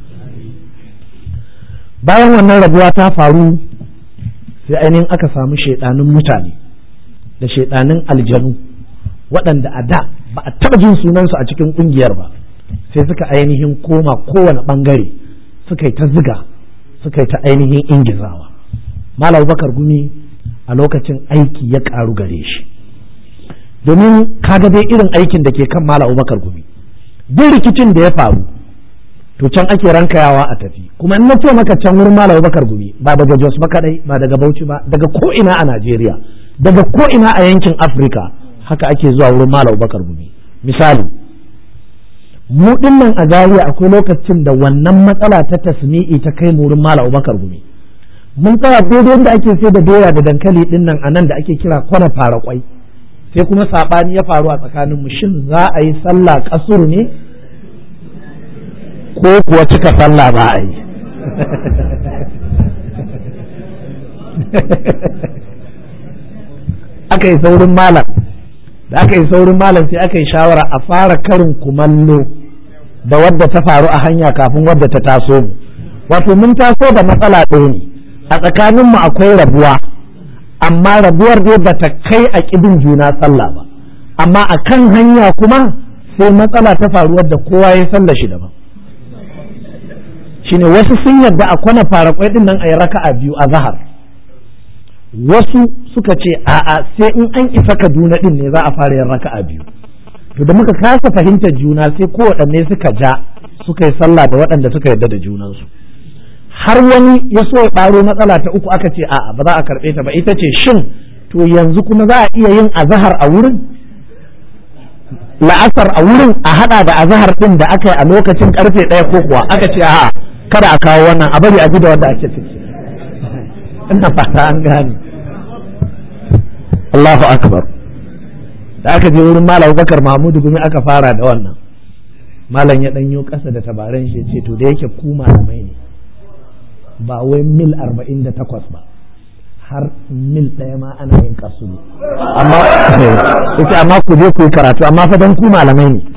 Bayan wannan rabuwa ta faru sai ainihin aka samu shaiɗanun mutane da shaiɗanun aljanu waɗanda a da ba a taɓa jin sunansu a cikin ƙungiyar ba, sai suka ainihin koma kowane ɓangare suka yi ta ziga, suka yi ta ainihin ingizawa. Malam Bakar Gumi a lokacin aiki ya ƙaru gare shi, domin kaga dai irin aikin da ke kan Malam Bakar Gumi, duk rikicin da ya faru to can ake rankayawa a tafi. Kuma in na ce maka can wurin Malam Bakar Gumi ba daga Jos ba kadai, ba daga Bauchi ba, daga ko ina a Najeriya, daga ko ina a yankin Afirka, haka ake zuwa wurin Malam Bakar Gumi. Misali, mu dinnan a Zaria akwai lokacin da wannan matsala ta tasmi'i ta kai mu wurin Malam Bakar Gumi. Mun tsaya daidai da ake sai da doya da dankali dinnan a nan da ake kira kwana fara kwai, sai kuma sabani ya faru a tsakanin mu, shin za a yi sallah kasur ne ko kuwa cika sallah ba a yi. Aka yi saurin malam, da aka yi saurin malam sai aka yi shawara a fara karin kumallo da wadda ta faru a hanya kafin wadda ta taso mu. Wato mun taso da matsala ɗaya ne, a tsakaninmu akwai rabuwa, amma rabuwar dai bata kai a ƙidin juna sallah ba, amma a kan hanya kuma sai matsala ta faru wadda kowa ya sallah shi daban. Shine wasu sun yarda a kwana fara kwai din nan a yi raka'a biyu a zahar, wasu suka ce a'a sai in an isa Kaduna din ne za a fara yin raka'a biyu. To da muka kasa fahimtar juna sai kowaɗanne suka ja suka yi sallah da waɗanda suka yarda da junansu, har wani ya so ya ɓaro matsala ta uku aka ce a'a ba za a karɓe ta ba, ita ce shin to yanzu kuma za a iya yin azahar a wurin, la'asar a wurin, a haɗa da azahar ɗin da aka yi a lokacin karfe 1 ko kuwa aka ce a'a kada a kawo wannan, a bari a ji da wanda ake ciki. Ina fata an gane. Allahu akbar. Da aka je wurin Malam Bakar Mahmudu Gumi aka fara da wannan, malam ya ɗanyo ƙasa da tabaran shi ce to da yake ku malamai ne ba wai mil 48 ba, har mil 1 ma ana yin kasu, amma yace amma ku je ku yi karatu, amma fa dan ku malamai ne.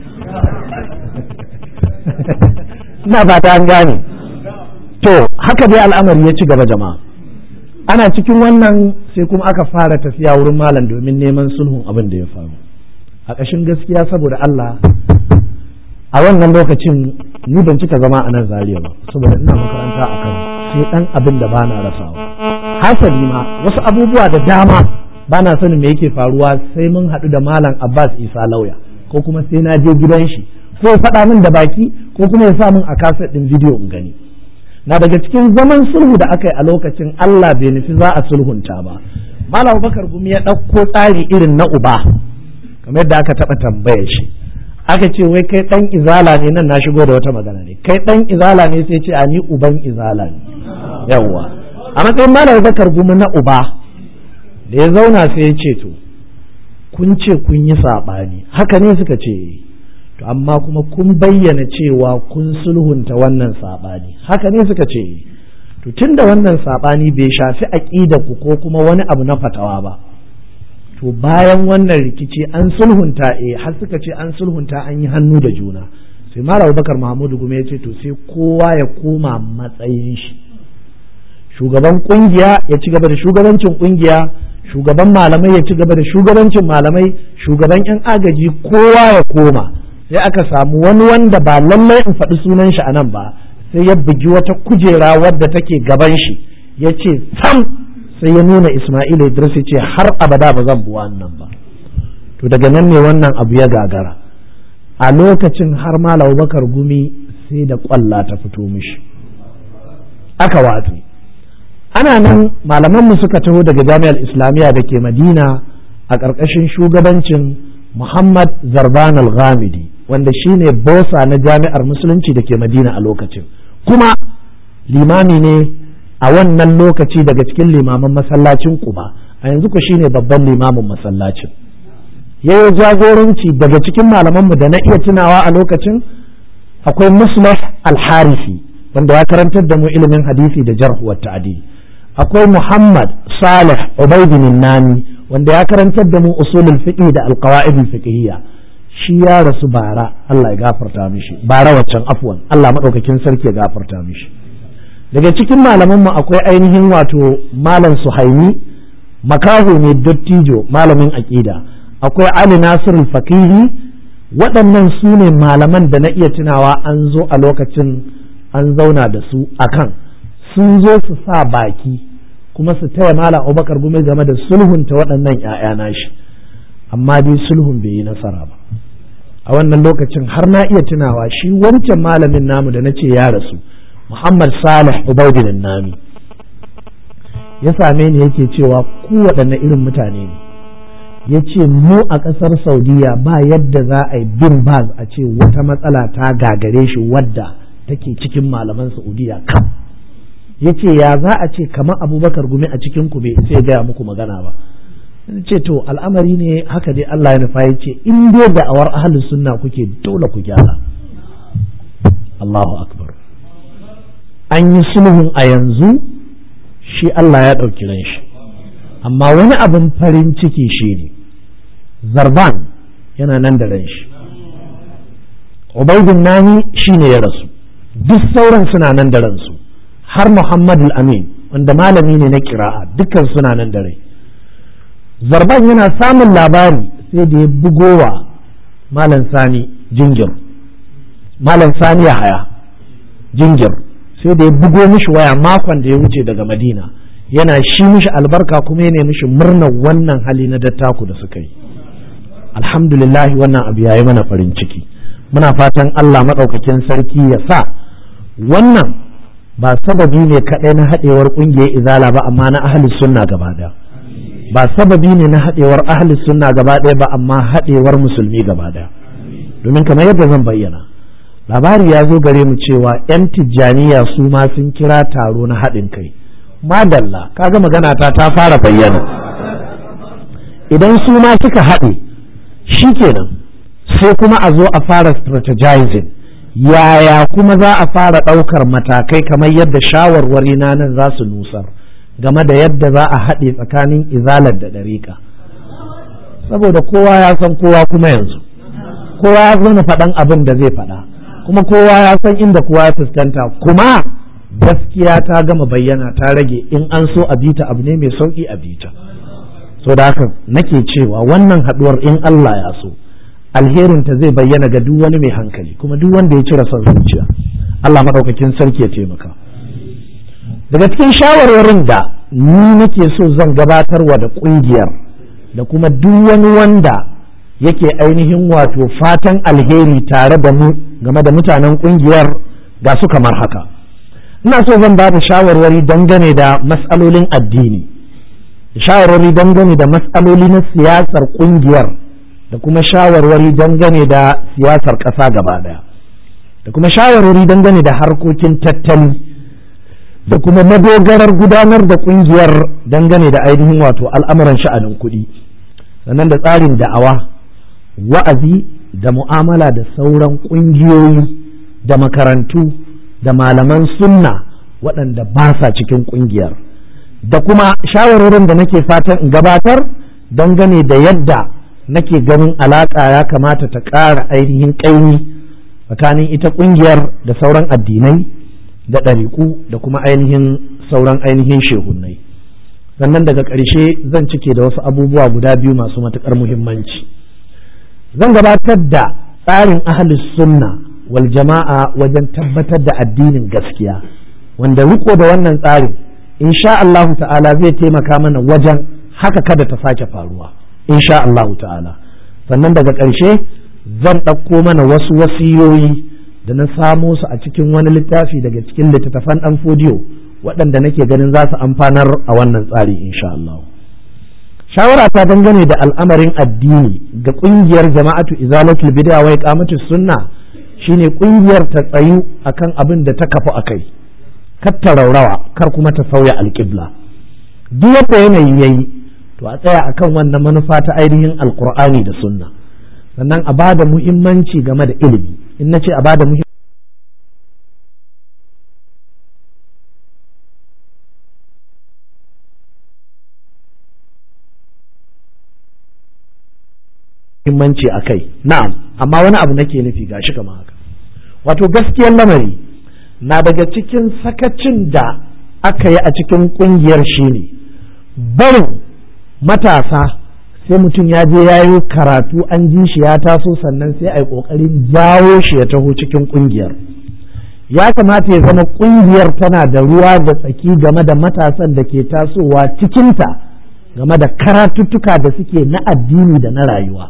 Ina fata an gane. To haka dai al'amari ya ci gaba jama'a. Ana cikin wannan sai kuma aka fara tafiya wurin malam domin neman sulhun abin da ya faru. A ƙashin gaskiya saboda Allah a wannan lokacin ni ban cika zama a nan Zaria ba saboda ina makaranta a Kano, sai dan abin da bana rasawa. Hasali ma wasu abubuwa da dama bana sanin me yake faruwa sai mun haɗu da malam Abbas Isa Lauya, ko kuma sai na je gidan shi ko ya faɗa min da baki ko kuma ya sa min a kaset ɗin bidiyo in gani. Na daga cikin zaman sulhu da aka yi a lokacin Allah bai nufi za a sulhunta ba. Malam Bakar Gumi ya ɗauko tsari irin na uba, kamar yadda aka taɓa tambaye shi. Aka ce wai kai ɗan izala ne, nan na shigo da wata magana ne, kai ɗan izala ne, sai ce a ni uban izala ne. Yawwa. A matsayin Malam Bakar Gumi na uba da ya zauna sai ya ce to kun ce kun yi saɓani, haka ne suka ce to amma kuma kun bayyana cewa kun sulhunta wannan saɓani, haka ne suka ce to tunda wannan saɓani bai shafi aƙidarku ko kuma wani abu na fatawa ba, to bayan wannan rikici an sulhunta, har suka ce an sulhunta, an yi hannu da juna. Sai Malam Bakar Mahmudu Gumi ya ce to sai kowa ya koma matsayin shi, shugaban kungiya ya ci gaba da shugabancin kungiya, shugaban malamai ya ci gaba da shugabancin malamai, shugaban 'yan agaji kowa ya koma. Sai aka samu wani wanda ba lallai in faɗi sunan shi a nan ba, sai ya bugi wata kujera wadda take gaban shi ya ce sam, sai ya nuna Ismail Idris ya ce har abada ba zan bi wannan ba. To daga nan ne wannan abu ya gagara. A lokacin har Malam Abubakar Gumi sai da kwalla ta fito mishi, aka watsi. Ana nan malamanmu suka taho daga jami'ar Islamiyya da ke Madina a ƙarƙashin shugabancin Muhammad Zarban al-Ghamidi, wanda shine bosa na jami'ar musulunci da ke Madina a lokacin, kuma limami ne a wannan lokaci daga cikin limaman masallacin Quba, a yanzu ko shine babban limamin masallacin. Yayi jagoranci daga cikin malamanmu da na iya tunawa a lokacin akwai Muslah al-Harisi wanda ya karantar da mu ilimin hadisi da jarh wa ta'dil. Akwai Muhammad Salih Ubaidin Nani wanda ya karantar da mu usulul fiqh da alqawaid al-fiqhiyya. Shi ya rasu bara, Allah ya gafarta mishi, bara waccan afwan, Allah madaukakin sarki ya gafarta mishi. Daga cikin malaman mu akwai ainihin wato Malam Suhaimi, makaho ne dattijo, malamin aqida. Akwai Ali Nasir al-Faqihi. Waɗannan su ne malaman da na iya tunawa an zo a lokacin an zauna da su akan sun zo su sa baki kuma su taya Malam Abubakar Gumi game da sulhunta waɗannan ‘ya'ya nashi, amma dai sulhun bai yi nasara ba. A wannan lokacin har na iya tunawa shi wancan malamin namu da na ce ya rasu, Muhammad Salih Ubaidin Nami, ya same ni yake cewa ku waɗanne irin mutane ne. Ya ce mu a ƙasar Saudiya ba yadda za a yi bin baz a ce wata matsala ta gagare shi wadda take cikin malaman Saudiya kam. Ya ce ya za a ce kamar Abubakar Gumi a cikin ku bai sai gaya muku magana ba. Ya ce to al'amari ne haka dai Allah ya nufa. Ya ce in dai da'awar ahlus sunna kuke dole ku gyara. Allahu akbar. An yi sulhun a yanzu, shi Allah ya ɗauki ran shi. Amma wani abin farin ciki shi ne Zarban yana nan da ran shi, Ubaidin Nani shi ne ya rasu, duk sauran suna nan da ransu, har Muhammad al-Amin wanda malami ne na kira'a dukkan suna nan da rai. Zarban yana samun labari sai da ya bugowa Malam Sani Jingir, Malam Sani Yahaya Jingir, sai da ya bugo mishi waya makon da ya wuce daga Madina, yana shi mishi albarka kuma yana mishi murnar wannan hali na dattaku da suka yi. Alhamdulillah wannan abu yayi mana farin ciki. Muna fatan Allah maɗaukakin sarki ya sa wannan ba sababi ne kaɗai na haɗewar ƙungiyar izala ba, amma na ahli sunna gaba ɗaya. Ba sababi ne na haɗewar ahli sunna gaba ɗaya ba, amma haɗewar musulmi gaba ɗaya. Domin kamar yadda zan bayyana, labari ya zo gare mu cewa 'yan tijjaniya su ma sun kira taro na haɗin kai. Madalla, kaga magana ta fara bayyana. Idan su ma suka haɗe, shi kenan sai kuma a zo a fara strategizing, yaya kuma za a fara ɗaukar matakai kamar yadda shawarwari na nan za su nusar game da yadda za a haɗe tsakanin izalar da ɗariƙa. Saboda kowa ya san kowa kuma yanzu, kowa ya zama faɗan abin da zai faɗa, kuma kowa ya san inda kowa ya fuskanta, kuma gaskiya ta gama bayyana, ta rage in an so a bita abu ne mai sauki a bita. So da haka nake cewa wannan haduwar in Allah ya so alherinta zai bayyana ga duk wani mai hankali, kuma duk wanda ya cire son zuciya. Allah madaukakin sarki ya taimaka. Daga cikin shawarwarin da ni nake so zan gabatarwa da kungiyar da kuma duk wani wanda yake ainihin wato fatan alheri tare da mu game da mutanen kungiyar ga su kamar haka. Ina so zan ba da shawarwari dangane da mas'alolin addini, shawarwari dangane da mas'aloli na siyasar kungiyar, da kuma shawarwari dangane da siyasar ƙasa gaba daya, da kuma shawarwari dangane da harkokin tattali, da kuma madogarar gudanar da kungiyar dangane da ainihin wato al'amuran sha'anin kuɗi, sannan da tsarin da'awa, wa'azi da mu'amala da sauran kungiyoyi da makarantu da malaman sunna waɗanda ba sa cikin ƙungiyar, da kuma shawarorin da nake fatan in gabatar dangane da yadda nake ganin alaƙa ya kamata ta ƙara ainihin ƙaimi tsakanin ita ƙungiyar da sauran addinai da ɗariƙu da kuma ainihin sauran ainihin shehunnai. sannan daga ƙarshe zan cike da wasu abubuwa guda biyu masu matuƙar muhimmanci. Zan gabatar da tsarin ahlus sunna wal jama'a wajen tabbatar da addinin gaskiya, wanda riko da wannan tsarin insha Allah ta'ala zai taimaka mana wajen haka kada ta sake faruwa insha Allah ta'ala. Sannan daga ƙarshe zan ɗauko mana wasu wasiyoyi da na samo su a cikin wani littafi daga cikin littattafan ɗan fodiyo waɗanda nake ganin za su amfanar a wannan tsari insha Allah. Shawara ta dangane da al'amarin addini ga ƙungiyar jama'atu izalatul bid'a wa iqamatus sunna shine ƙungiyar ta tsayu akan abin da ta kafu akai, kar ta raurawa, kar kuma ta sauya alƙibla. Duk yadda yanayi yayi to a tsaya akan wannan manufa ta ainihin alqur'ani da sunna, sannan a bada muhimmanci game da ilimi. In nace a bada muhimmanci a kai, na'am, amma wani abu nake nufi gashi kamar haka. Wato gaskiyar lamari na daga cikin sakacin da aka yi a cikin kungiyar shine barin matasa sai mutum ya je ya yi karatu an ji shi ya taso sannan sai a yi ƙoƙarin jawo shi ya taho cikin kungiyar. Ya kamata ya zama kungiyar tana da ruwa da tsaki game da matasan da ke tasowa cikinta, game da karatuttuka da suke na addini da na rayuwa.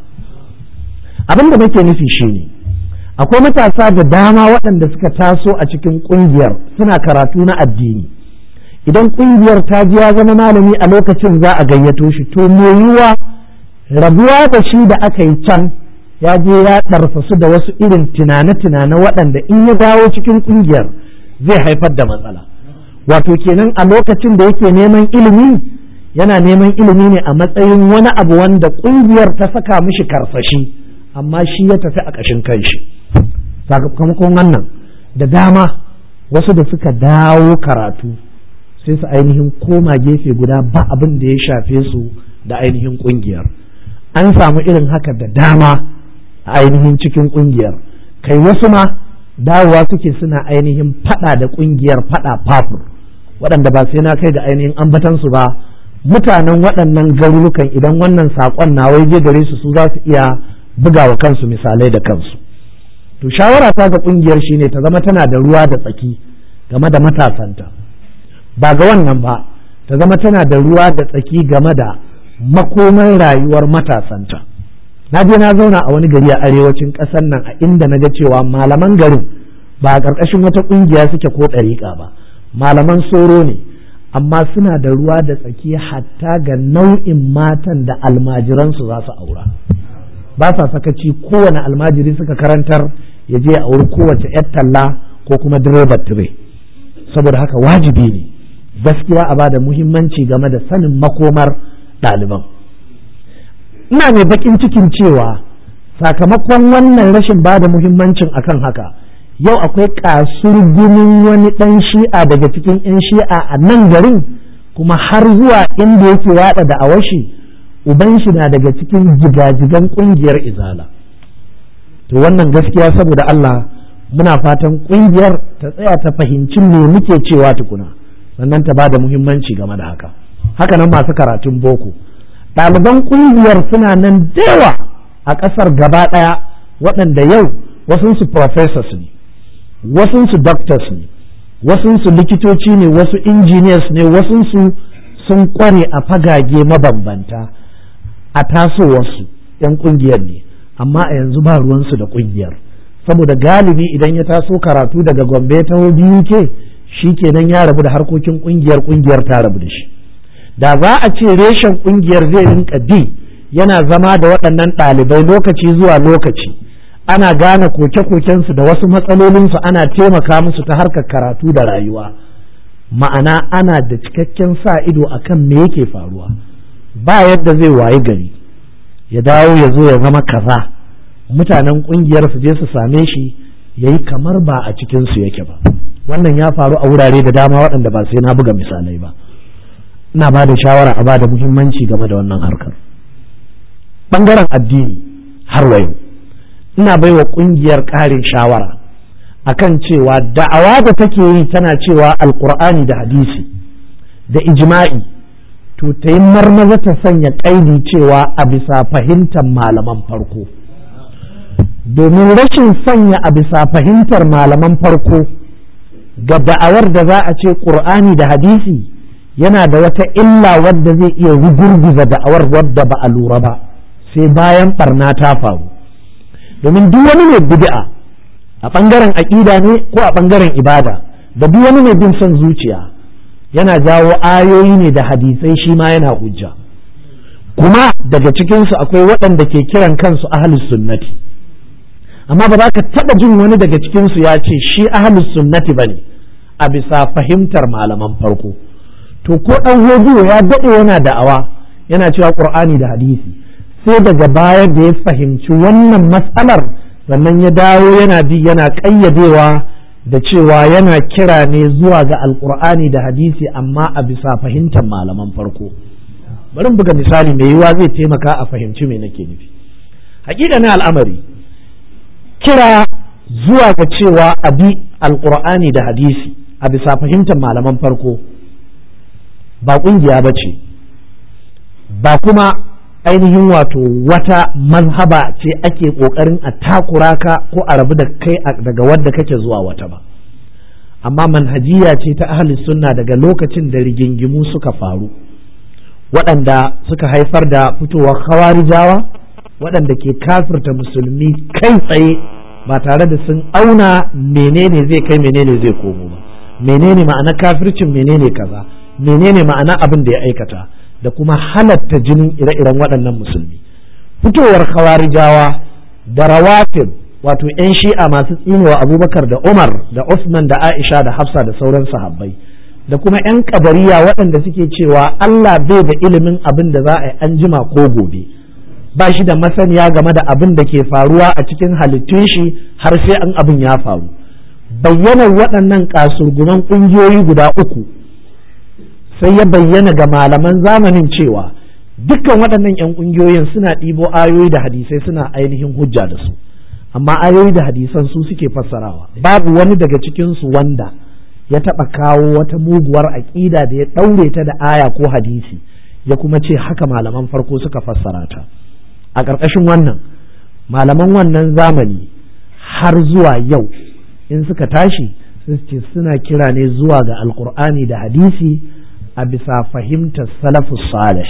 Abin da nake nufi shine akwai matasa da dama waɗanda suka taso a cikin ƙungiyar suna karatu na addini. Idan ƙungiyar ta ji ya zama malami a lokacin za a gayyato shi, to me yiwuwa rabuwa da shi da aka yi can ya je ya ɗarfasu da wasu irin tunane-tunane waɗanda in ya dawo cikin ƙungiyar zai haifar da matsala. Wato kenan a lokacin da yake neman ilimi yana neman ilimi ne a matsayin wani abu wanda ƙungiyar ta saka mishi karsashi, amma shi ya tafi a ƙashin kanshi. Sakamakon wannan da dama wasu da suka dawo karatu sai su ainihin koma gefe guda, ba abin da ya shafe su da ainihin ƙungiyar. An samu irin haka da dama a ainihin cikin ƙungiyar, kai wasu ma dawowa suke suna ainihin faɗa da ƙungiyar, faɗa fafur, waɗanda ba sai na kai ga ainihin ambatansu ba. Mutanen waɗannan garurukan idan wannan saƙon na waje gare su za su iya buga wa kansu misalai da kansu. To shawara ta ga kungiyar shine ta zama tana da ruwa da tsaki game da matasanta, ba ga wannan ba, ta zama tana da ruwa da tsaki game da makoman rayuwar matasanta. Na je na zauna a wani gari a arewacin ƙasar nan a inda na ga cewa malaman garin ba a ƙarƙashin wata ƙungiya suke ko ɗariƙa ba, malaman soro ne, amma suna da ruwa da tsaki hatta ga nau'in matan da almajiransu za su aura. Ba sa sakaci, kowane almajiri suka karantar ya je a wuri kowace yar talla ko kuma direbar tire. Saboda haka wajibi ne gaskiya a bada muhimmanci game da sanin makomar ɗaliban. Ina mai bakin cikin cewa sakamakon wannan rashin bada muhimmancin akan haka, yau akwai kasurgumin wani ɗan shi'a daga cikin 'yan shi'a a nan garin, kuma har zuwa inda yake yada da awashi uban shi na daga cikin jigajigan kungiyar izala. To wannan gaskiya saboda Allah muna fatan kungiyar ta tsaya ta fahimci me muke cewa tukuna, sannan ta bada muhimmanci game da haka. Haka nan masu karatun boko, ɗaliban kungiyar suna nan dewa a ƙasar gaba ɗaya, waɗanda yau wasunsu professors ne, wasunsu doctors ne, wasunsu likitoci ne, wasu engineers ne, wasunsu sun kware a fagage mabambanta. A tasowarsu 'yan kungiyar ne, amma a yanzu ba ruwansu da kungiyar, saboda galibi idan ya taso karatu daga Gombe ta BUK shi kenan ya rabu da harkokin kungiyar ta rabu da shi. Da za a ce reshen kungiyar zai rinka bi yana zama da waɗannan ɗalibai lokaci zuwa lokaci, ana gane koke-kokensu da wasu matsalolinsu, ana taimaka musu ta harkar karatu da rayuwa, ma'ana ana da cikakken sa ido akan me yake faruwa. Ba yadda zai wayi gari ya dawo ya zo ya zama kaza, mutanen kungiyar su je su same shi yayi kamar ba a cikin su yake ba. Wannan ya faru a wurare da dama waɗanda ba sai na buga misalai ba. Ina ba da shawara a ba da muhimmanci game da wannan harkar. Bangaren addini har wayo ina baiwa kungiyar ƙarin shawara akan cewa da'awa da take yi tana cewa alkur'ani da hadisi da ijma'i, to ta yi marmaza ta sanya ƙaidi cewa a bisa fahimtar malaman farko, domin rashin sanya a bisa fahimtar malaman farko ga da'awar da za a ce ƙur'ani da hadisi yana da wata illa wadda zai iya rugurguza da'awar wadda ba a lura ba sai bayan barna ta faru. Domin duk wani mai bid'a a ɓangaren aƙida ne ko a ɓangaren ibada, da duk wani mai bin son zuciya yana jawo ayoyi ne da hadisai shi ma yana hujja, kuma daga cikinsu akwai waɗanda ke kiran kansu ahlus sunnati, amma ba za ka taɓa jin wani daga cikinsu ya ce shi ahlus sunnati ba ne a bisa fahimtar malaman farko. To ko ɗan hodiyo ya daɗe yana da'awa yana cewa ƙur'ani da hadisi, sai daga baya da ya fahimci wannan matsalar sannan ya dawo yana bi yana ƙayyadewa da cewa yana kira ne zuwa ga alƙur'ani da hadisi amma a bisa fahimtar malaman farko. Bari in buga misali mai yiwuwa zai taimaka a fahimci me nake nufi. Hakika ne al'amari kira zuwa ga cewa a bi alƙur'ani da hadisi a bisa fahimtar malaman farko ba ƙungiya ba ce, ba kuma ainihin wato wata mazhaba ce ake ƙoƙarin a takura ka ko a rabu da kai daga wadda kake zuwa wata ba, amma manhajiya ce ta ahli sunna daga lokacin da rigingimu suka faru waɗanda suka haifar da fitowar khawarijawa waɗanda ke kafirta musulmi kai tsaye ba tare da sun auna menene zai kai menene zai komo ba, menene ma'ana kafircin, menene kaza, menene ma'ana abin da ya aikata, da kuma halatta jinin ire-iren waɗannan musulmi. Fitowar khawarijawa da rawafid wato 'yan shi'a masu tsinewa Abubakar da Umar da Usman da Aisha da Hafsa da sauran sahabbai, da kuma 'yan kadariya waɗanda suke cewa Allah bai da ilimin abin da za a yi an jima ko gobe, ba shi da masaniya game da abin da ke faruwa a cikin halittun shi har sai an abin ya faru. Bayyanar waɗannan kasurguman ƙungiyoyi guda uku sai ya bayyana ga malaman zamanin cewa dukkan waɗannan 'yan ƙungiyoyin suna ɗibo ayoyi da hadisai suna ainihin hujja da su, amma ayoyi da hadisan su suke fassarawa. Babu wani daga cikinsu wanda ya taɓa kawo wata muguwar aƙida da ya ɗaure ta da aya ko hadisi ya kuma ce haka malaman farko suka fassara ta. A ƙarƙashin wannan malaman wannan zamani har zuwa yau in suka tashi su ce suna kira ne zuwa ga alƙur'ani da hadisi a bisa fahimtar salafus salih.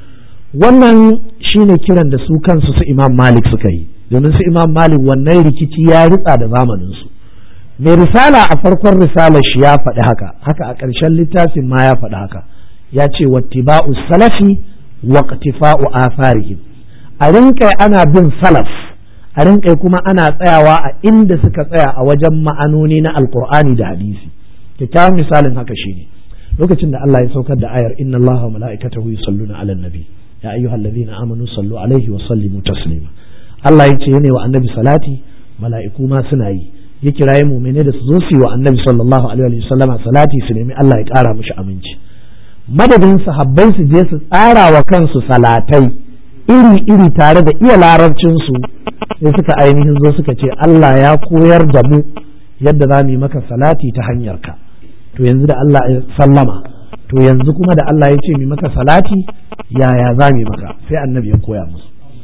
Wannan shine kiran da su kansu su Imam Malik suka yi, domin su Imam Malik wannan rikici ya ritsa da zamaninsu. Mai risala a farkon risalar shi ya faɗi haka a ƙarshen littafin ma ya faɗi haka, ya ce wattiba'u salafi wa qtifa'u atharihim, a rinƙai ana bin salaf, a rinƙai kuma ana tsayawa a inda suka tsaya a wajen ma'anoni na alqur'ani da hadisi. Kyakkyawan misalin haka shine lokacin da Allah ya saukar da ayar inna Allaha wa mala'ikatahu yusalluna 'alan nabi ya ayyuhallazina amanu sallu alaihi wa sallimu taslima. Allah ya ce yana wa annabi salati, mala'iku ma suna yi, ya kiraye mu'mini da su zo su yi wa annabi sallallahu alaihi wa sallama salati su nemi Allah ya ƙara mishi aminci. Madadin sahabbai su je su tsara wa kansu salatai iri-iri tare da iya larabcinsu, sai suka ainihin zo suka ce Allah ya koyar da mu yadda za mu yi maka salati ta hanyar ka. To yanzu da Allah ya sallama, to yanzu kuma da Allah ya ce mu maka salati yaya za mu maka, sai annabi ya koya musu.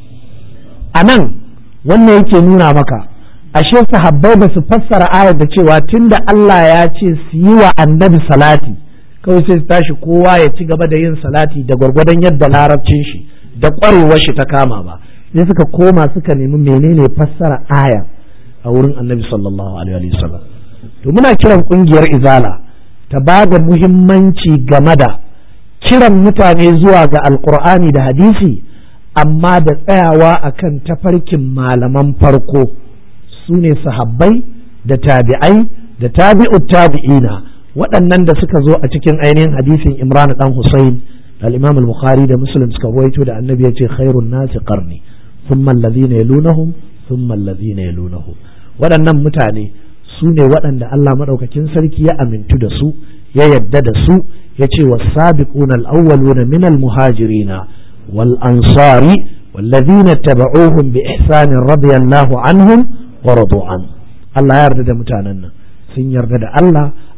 A nan wannan yake nuna maka ashe sahabbai ba su fassara ayar da cewa tunda Allah ya ce su yi wa annabi salati kawai sai su tashi kowa ya ci gaba da yin salati da gwargwadon yadda larabcin shi da ƙwarewar shi ta kama ba, sai suka koma suka nemi menene fassara aya a wurin annabi sallallahu alaihi wasallam. To muna kiran kungiyar izala ta ba da muhimmanci game da kiran mutane zuwa ga alkur'ani da hadisi, amma da tsayawa akan tafarkin malaman farko su ne sahabbai da tabi'ai da tabi'ut tabi'ina, waɗannan da suka zo a cikin ainihin hadisin Imran dan Husayn da al-Imam al-Bukhari da Muslim suka rawaito da annabi ya ce khairun nasi qarni thumma alladhina yalunahum thumma alladhina yalunahum. Waɗannan mutane su ne waɗanda Allah maɗaukakin sarki ya amintu da su, ya yadda da su, ya ce was-sabiquna al-awwaluna min al-muhajirina wal-ansari wal-ladhina tabauhum bi ihsanin radiyallahu anhum wa radu an. Allah ya yarda da mutanen nan, sun yarda da Allah,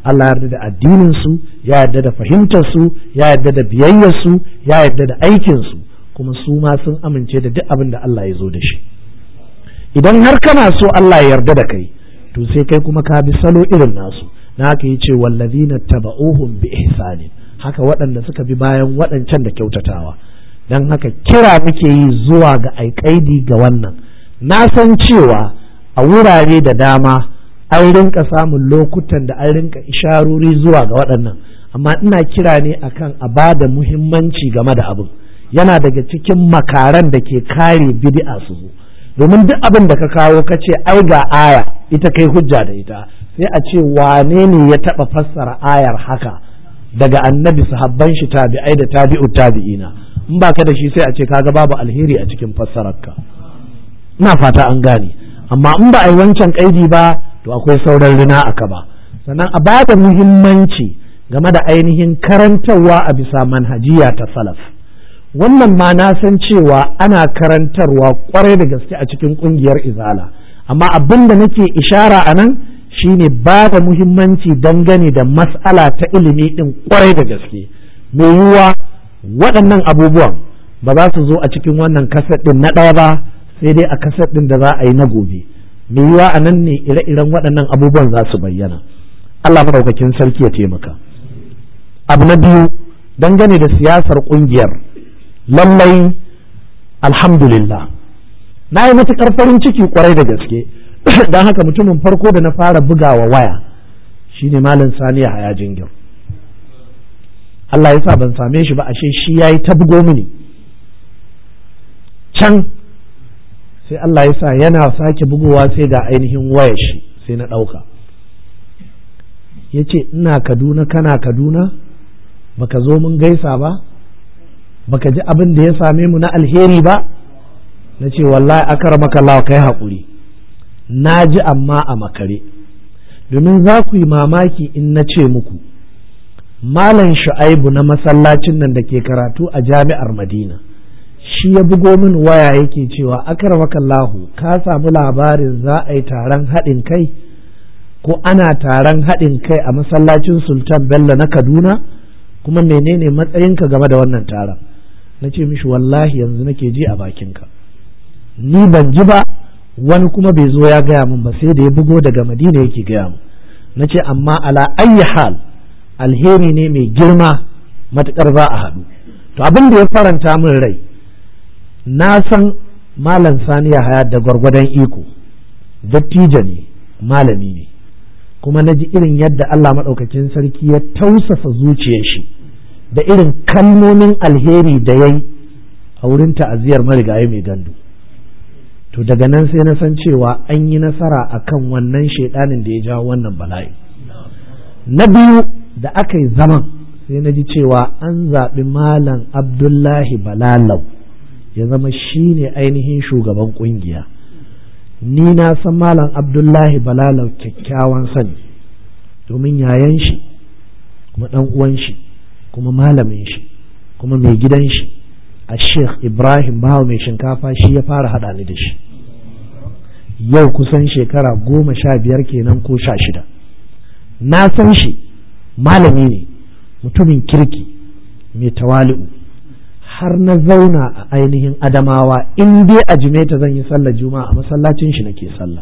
Allah ya yarda da addinin su, ya yarda da fahimtar su, ya yarda da biyayyar su, ya yarda da aikin su, kuma su ma sun amince da duk abin da Allah ya zo da shi. Idan har kana so Allah ya yarda da kai, to sai kai kuma ka bi salo irin nasu. Na haka yace wallazina taba'uhum bi ihsanin, haka waɗanda suka bi bayan waɗancan da kyautatawa. Dan haka kira muke yi zuwa ga aikaidi ga wannan. Na san cewa a wurare da dama an rinka samun lokutan da an rinka isharori zuwa ga waɗannan, amma ina kira ne akan a ba da muhimmanci game da abin. Yana daga cikin makaran da ke kare bid'a su zo, domin duk abin da ka kawo ka ce ai ga aya ita kai hujja da ita, sai a ce wane ne ya taɓa fassara ayar haka daga annabi, sahabban shi, tabi'ai da tabi'ut tabi'ina. In ba ka da shi sai a ce kaga babu alheri a cikin fassararka. Ina fata an gane. Amma in ba a yi wancan kaidi ba, to akwai sauran rina aka ba. Sannan a bada muhimmanci game da ainihin karantarwa a bisa manhajiya ta salaf. Wannan ma na san cewa ana karantarwa kwarai da gaske a cikin kungiyar izala, amma abin da nake ishara a nan shine ba da muhimmanci dangane da mas'ala ta ilimi din kwarai da gaske. Mai yiwuwa waɗannan abubuwan ba za su zo a cikin wannan kaset din na ɗaya ba, sai dai a kaset din da za a yi na gobe. Mai yiwuwa a nan ne ire-iren waɗannan abubuwan za su bayyana. Allah madaukakin sarki ya taimaka. Abu na biyu, dangane da siyasar ƙungiyar, lallai alhamdulillah na yi matuƙar farin ciki kwarai da gaske. Don haka mutumin farko da na fara bugawa waya shine Malam Sani Yahaya Jingir. Allah ya sa ban same shi ba, ashe shi yayi ta bugo mini can, sai Allah ya sa yana sake bugowa sai ga ainihin wayar shi, sai na ɗauka. Ya ce ina Kaduna kana Kaduna, baka zo mun gaisa ba, baka ji abin da ya same mu na alheri ba. Na ce wallahi akramaka Allah, kai haƙuri, na ji amma a makare, domin za ku yi mamaki in na ce muku Malam Shu'aibu na masallacin nan da ke karatu a jami'ar Madina, shi ya bugo min waya yake cewa akramaka Allah, ka samu labarin za a yi taron haɗin kai ko ana taron haɗin kai a masallacin Sultan Bello na Kaduna, kuma menene matsayinka game da wannan taron? Na ce mishi wallahi yanzu nake ji a bakinka, ni ban ji ba, wani kuma bai zo ya gaya min ba, sai da ya bugo daga Madina yake gaya min. Na ce amma ala ayyi hal alheri ne mai girma matukar za a haɗu. To abin da ya faranta min rai, na san Malam Sani Yahaya da gwargwadon iko, dattijo ne, malami ne, kuma na ji irin yadda Allah maɗaukakin sarki ya tausasa zuciyar shi da irin kalmomin alheri da ya yi a wurin ta'aziyar marigayi mai gandu. To daga nan sai na san cewa an yi nasara akan wannan shaidanin da ya jawo wannan bala'i. Na biyu da aka yi zaman, sai na ji cewa an zaɓi Malam Abdullahi Balalau ya zama shi ne ainihin shugaban ƙungiya. Ni na san Malam Abdullahi Balalau kyakkyawan sani, domin yayan shi kuma ɗan uwan shi kuma malamin shi kuma mai gidan shi a Sheikh Ibrahim Bahawa mai shinkafa shi ya fara haɗa ni da shi. Yau kusan shekara 15 kenan ko 16. Na san shi malami ne, mutumin kirki, mai tawali'u, har na zauna a ainihin Adamawa, in dai a Jimeta zan yi sallar juma'a a masallacin shi nake sallah.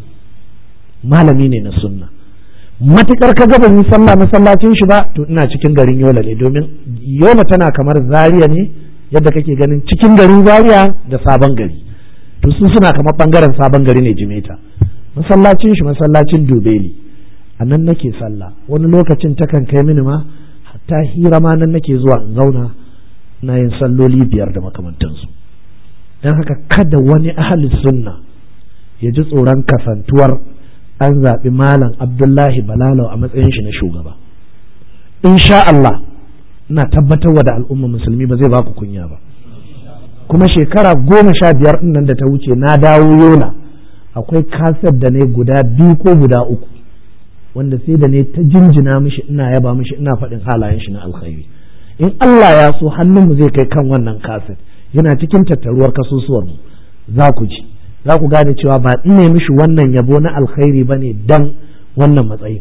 Malami ne na sunna. Matukar ka ga ban yi sallah masallacin shi ba, to ina cikin garin Yola ne, domin Yola tana kamar Zaria ne, yadda kake ganin cikin garin Zaria da Sabon Gari. To su suna kamar bangaren Sabon Gari ne Jimeta. Masallacin shi masallacin Dubeli, a nan nake sallah. Wani lokacin takan kai mini ma hatta hira ma nan nake zuwa in zauna na yin salloli 5 da makamantansu. Don haka kada wani ahli sunna ya ji tsoron kasantuwar an zaɓi Malam Abdullahi Balalau a matsayin shi na shugaba. Insha Allah ina tabbatarwa da al'umma musulmi ba zai ba ku kunya ba. Kuma shekara 15 nan da ta wuce na dawo Yola, akwai kaset da ne guda 2 ko guda 3 wanda sai da ne ta jinjina mishi, ina yaba mishi, ina faɗin halayen shi na alkhairi. In Allah ya so hannunmu zai kai kan wannan kaset, yana cikin tattaruwar kasusuwar mu, za ku ji, za ku gane cewa ba in ne mishi wannan yabo na alkhairi bane dan wannan matsayin.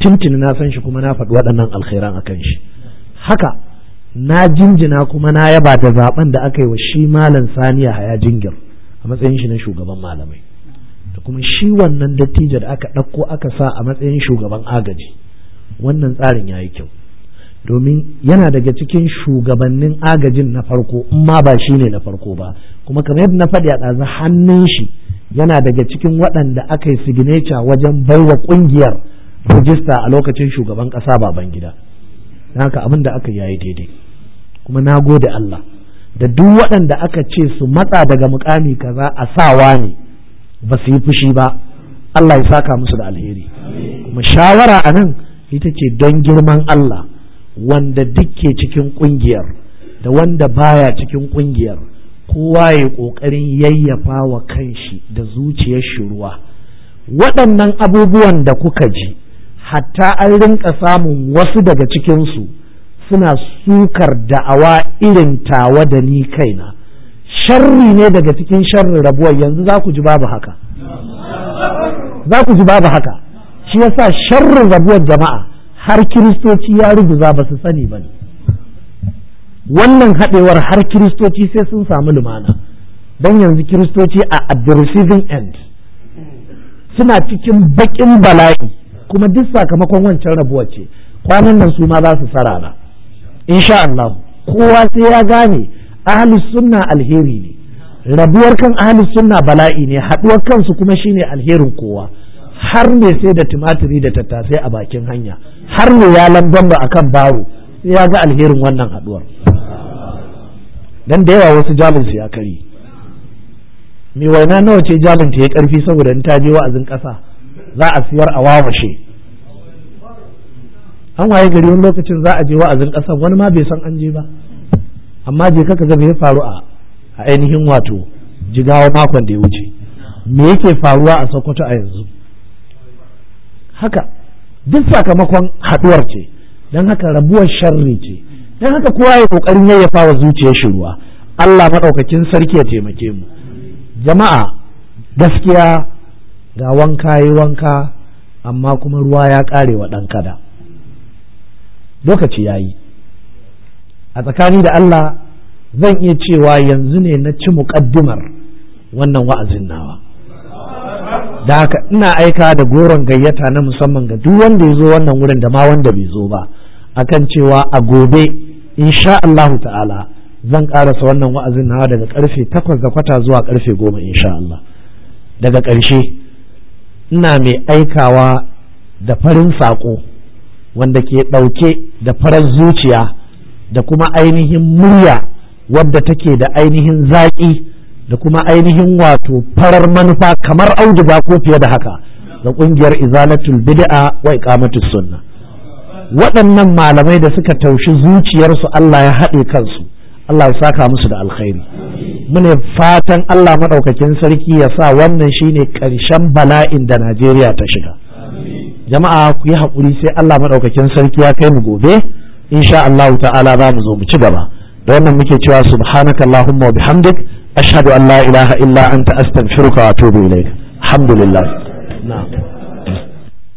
tuntuni na san shi kuma na faɗi waɗannan alkhairan akan shi. Haka na jinjina kuma na yaba da zaben da aka yi wa shi malam Saniya Haya Jingir a matsayin shi na shugaban malamai, da kuma shi wannan dattijo da aka ɗauko aka sa a matsayin shugaban agaji. Wannan tsarin ya yi kyau, domin yana daga cikin shugabannin agajin na farko, in ma ba shi ne na farko ba, kuma kamar yadda na faɗi a ɗazu, hannun shi yana daga cikin waɗanda aka yi signature wajen baiwa ƙungiyar rajista a lokacin shugaban ƙasa Babangida. Don haka abin da aka yayi daidai, kuma na gode Allah da duk waɗanda aka ce su matsa daga mukami kaza a sawa ne ba su yi fushi ba. Allah ya saka musu da alheri. Kuma shawara a nan ita ce don girman Allah, wanda dukke cikin ƙungiyar da wanda baya cikin ƙungiyar, kowa ya ƙoƙarin yayyafa wa kanshi da zuciyar shi ruwa. Waɗannan abubuwan da kuka ji, hatta an rinka samun wasu daga cikinsu suna sukar da'awa irin tawa da ni kaina. Sharri ne daga cikin sharrin rabuwar. Yanzu za ku ji babu haka, za ku ji babu haka. Shi yasa sharrin rabuwar jama'a har kiristoci ya rubuza ba su sani ba ne. Wannan haɗewar har kiristoci sai sun samu lumana, don yanzu kiristoci a at the receiving end suna cikin baƙin bala'i, kuma duk sakamakon wancan rabuwar ce. Kwanan nan su ma za su sarara insha Allah. Kowa sai ya gane ahlus sunna alheri ne, rabuwar kan ahlus sunna bala'i ne, haɗuwar kansu kuma shine alherin kowa. Har me sai da tumatiri da tattasai a bakin hanya, har me ya lambamba akan baro, sai ya ga alherin wannan haɗuwar. Dan da yawa wasu jabinsu ya kari. Me waina nawa ce jabinta ya karfi saboda in ta je wa'azin ƙasa za a siyar a wawashe. An waye gari wani lokacin za a je wa'azin ƙasan wani ma bai san an je ba, amma je kaka ga me ya faru a ainihin wato Jigawa makon da ya wuce, me yake faruwa a Sokoto a yanzu. Haka duk sakamakon haɗuwar ce, don haka rabuwar sharri ce. Don haka kowa ya kokarin yayyafa wa zuciyar shi ruwa. Allah maɗaukakin sarki ya taimake mu. Jama'a, gaskiya ga wanka yi wanka, amma kuma ruwa ya ƙare wa ɗan kada. Lokaci ya yi. A tsakani da Allah zan iya cewa yanzu ne na ci muƙaddimar wannan wa'azin nawa. Da haka ina aika da goron gayyata na musamman ga duk wanda ya zo wannan wurin da ma wanda bai zo ba, akan cewa a gobe insha Allahu ta'ala zan karasa wannan wa'azin nawa daga karfe 8:15 zuwa karfe 10 insha Allah. Daga ƙarshe ina mai aikawa da farin saƙo wanda ke ɗauke da farar zuciya da kuma ainihin murya wadda take da ainihin zaƙi da kuma ainihin wato farar manufa kamar auduga ko fiye da haka, da ƙungiyar Izalatul Bid'a wa Iqamatus Sunna. Waɗannan malamai da suka taushi zuciyarsu Allah ya haɗe kansu, Allah ya saka musu da alkhairi. Mune fatan Allah maɗaukakin sarki ya sa wannan shine ƙarshen bala'in da Najeriya ta shiga. Jama'a ku yi haƙuri sai Allah maɗaukakin sarki ya kai mu gobe, insha Allah ta'ala za mu zo mu ci gaba. Da wannan muke cewa subhanakallahumma wa bihamdik ashhadu an la ilaha illa anta astaghfiruka wa atubu ilaik. Alhamdulillah. Na'am.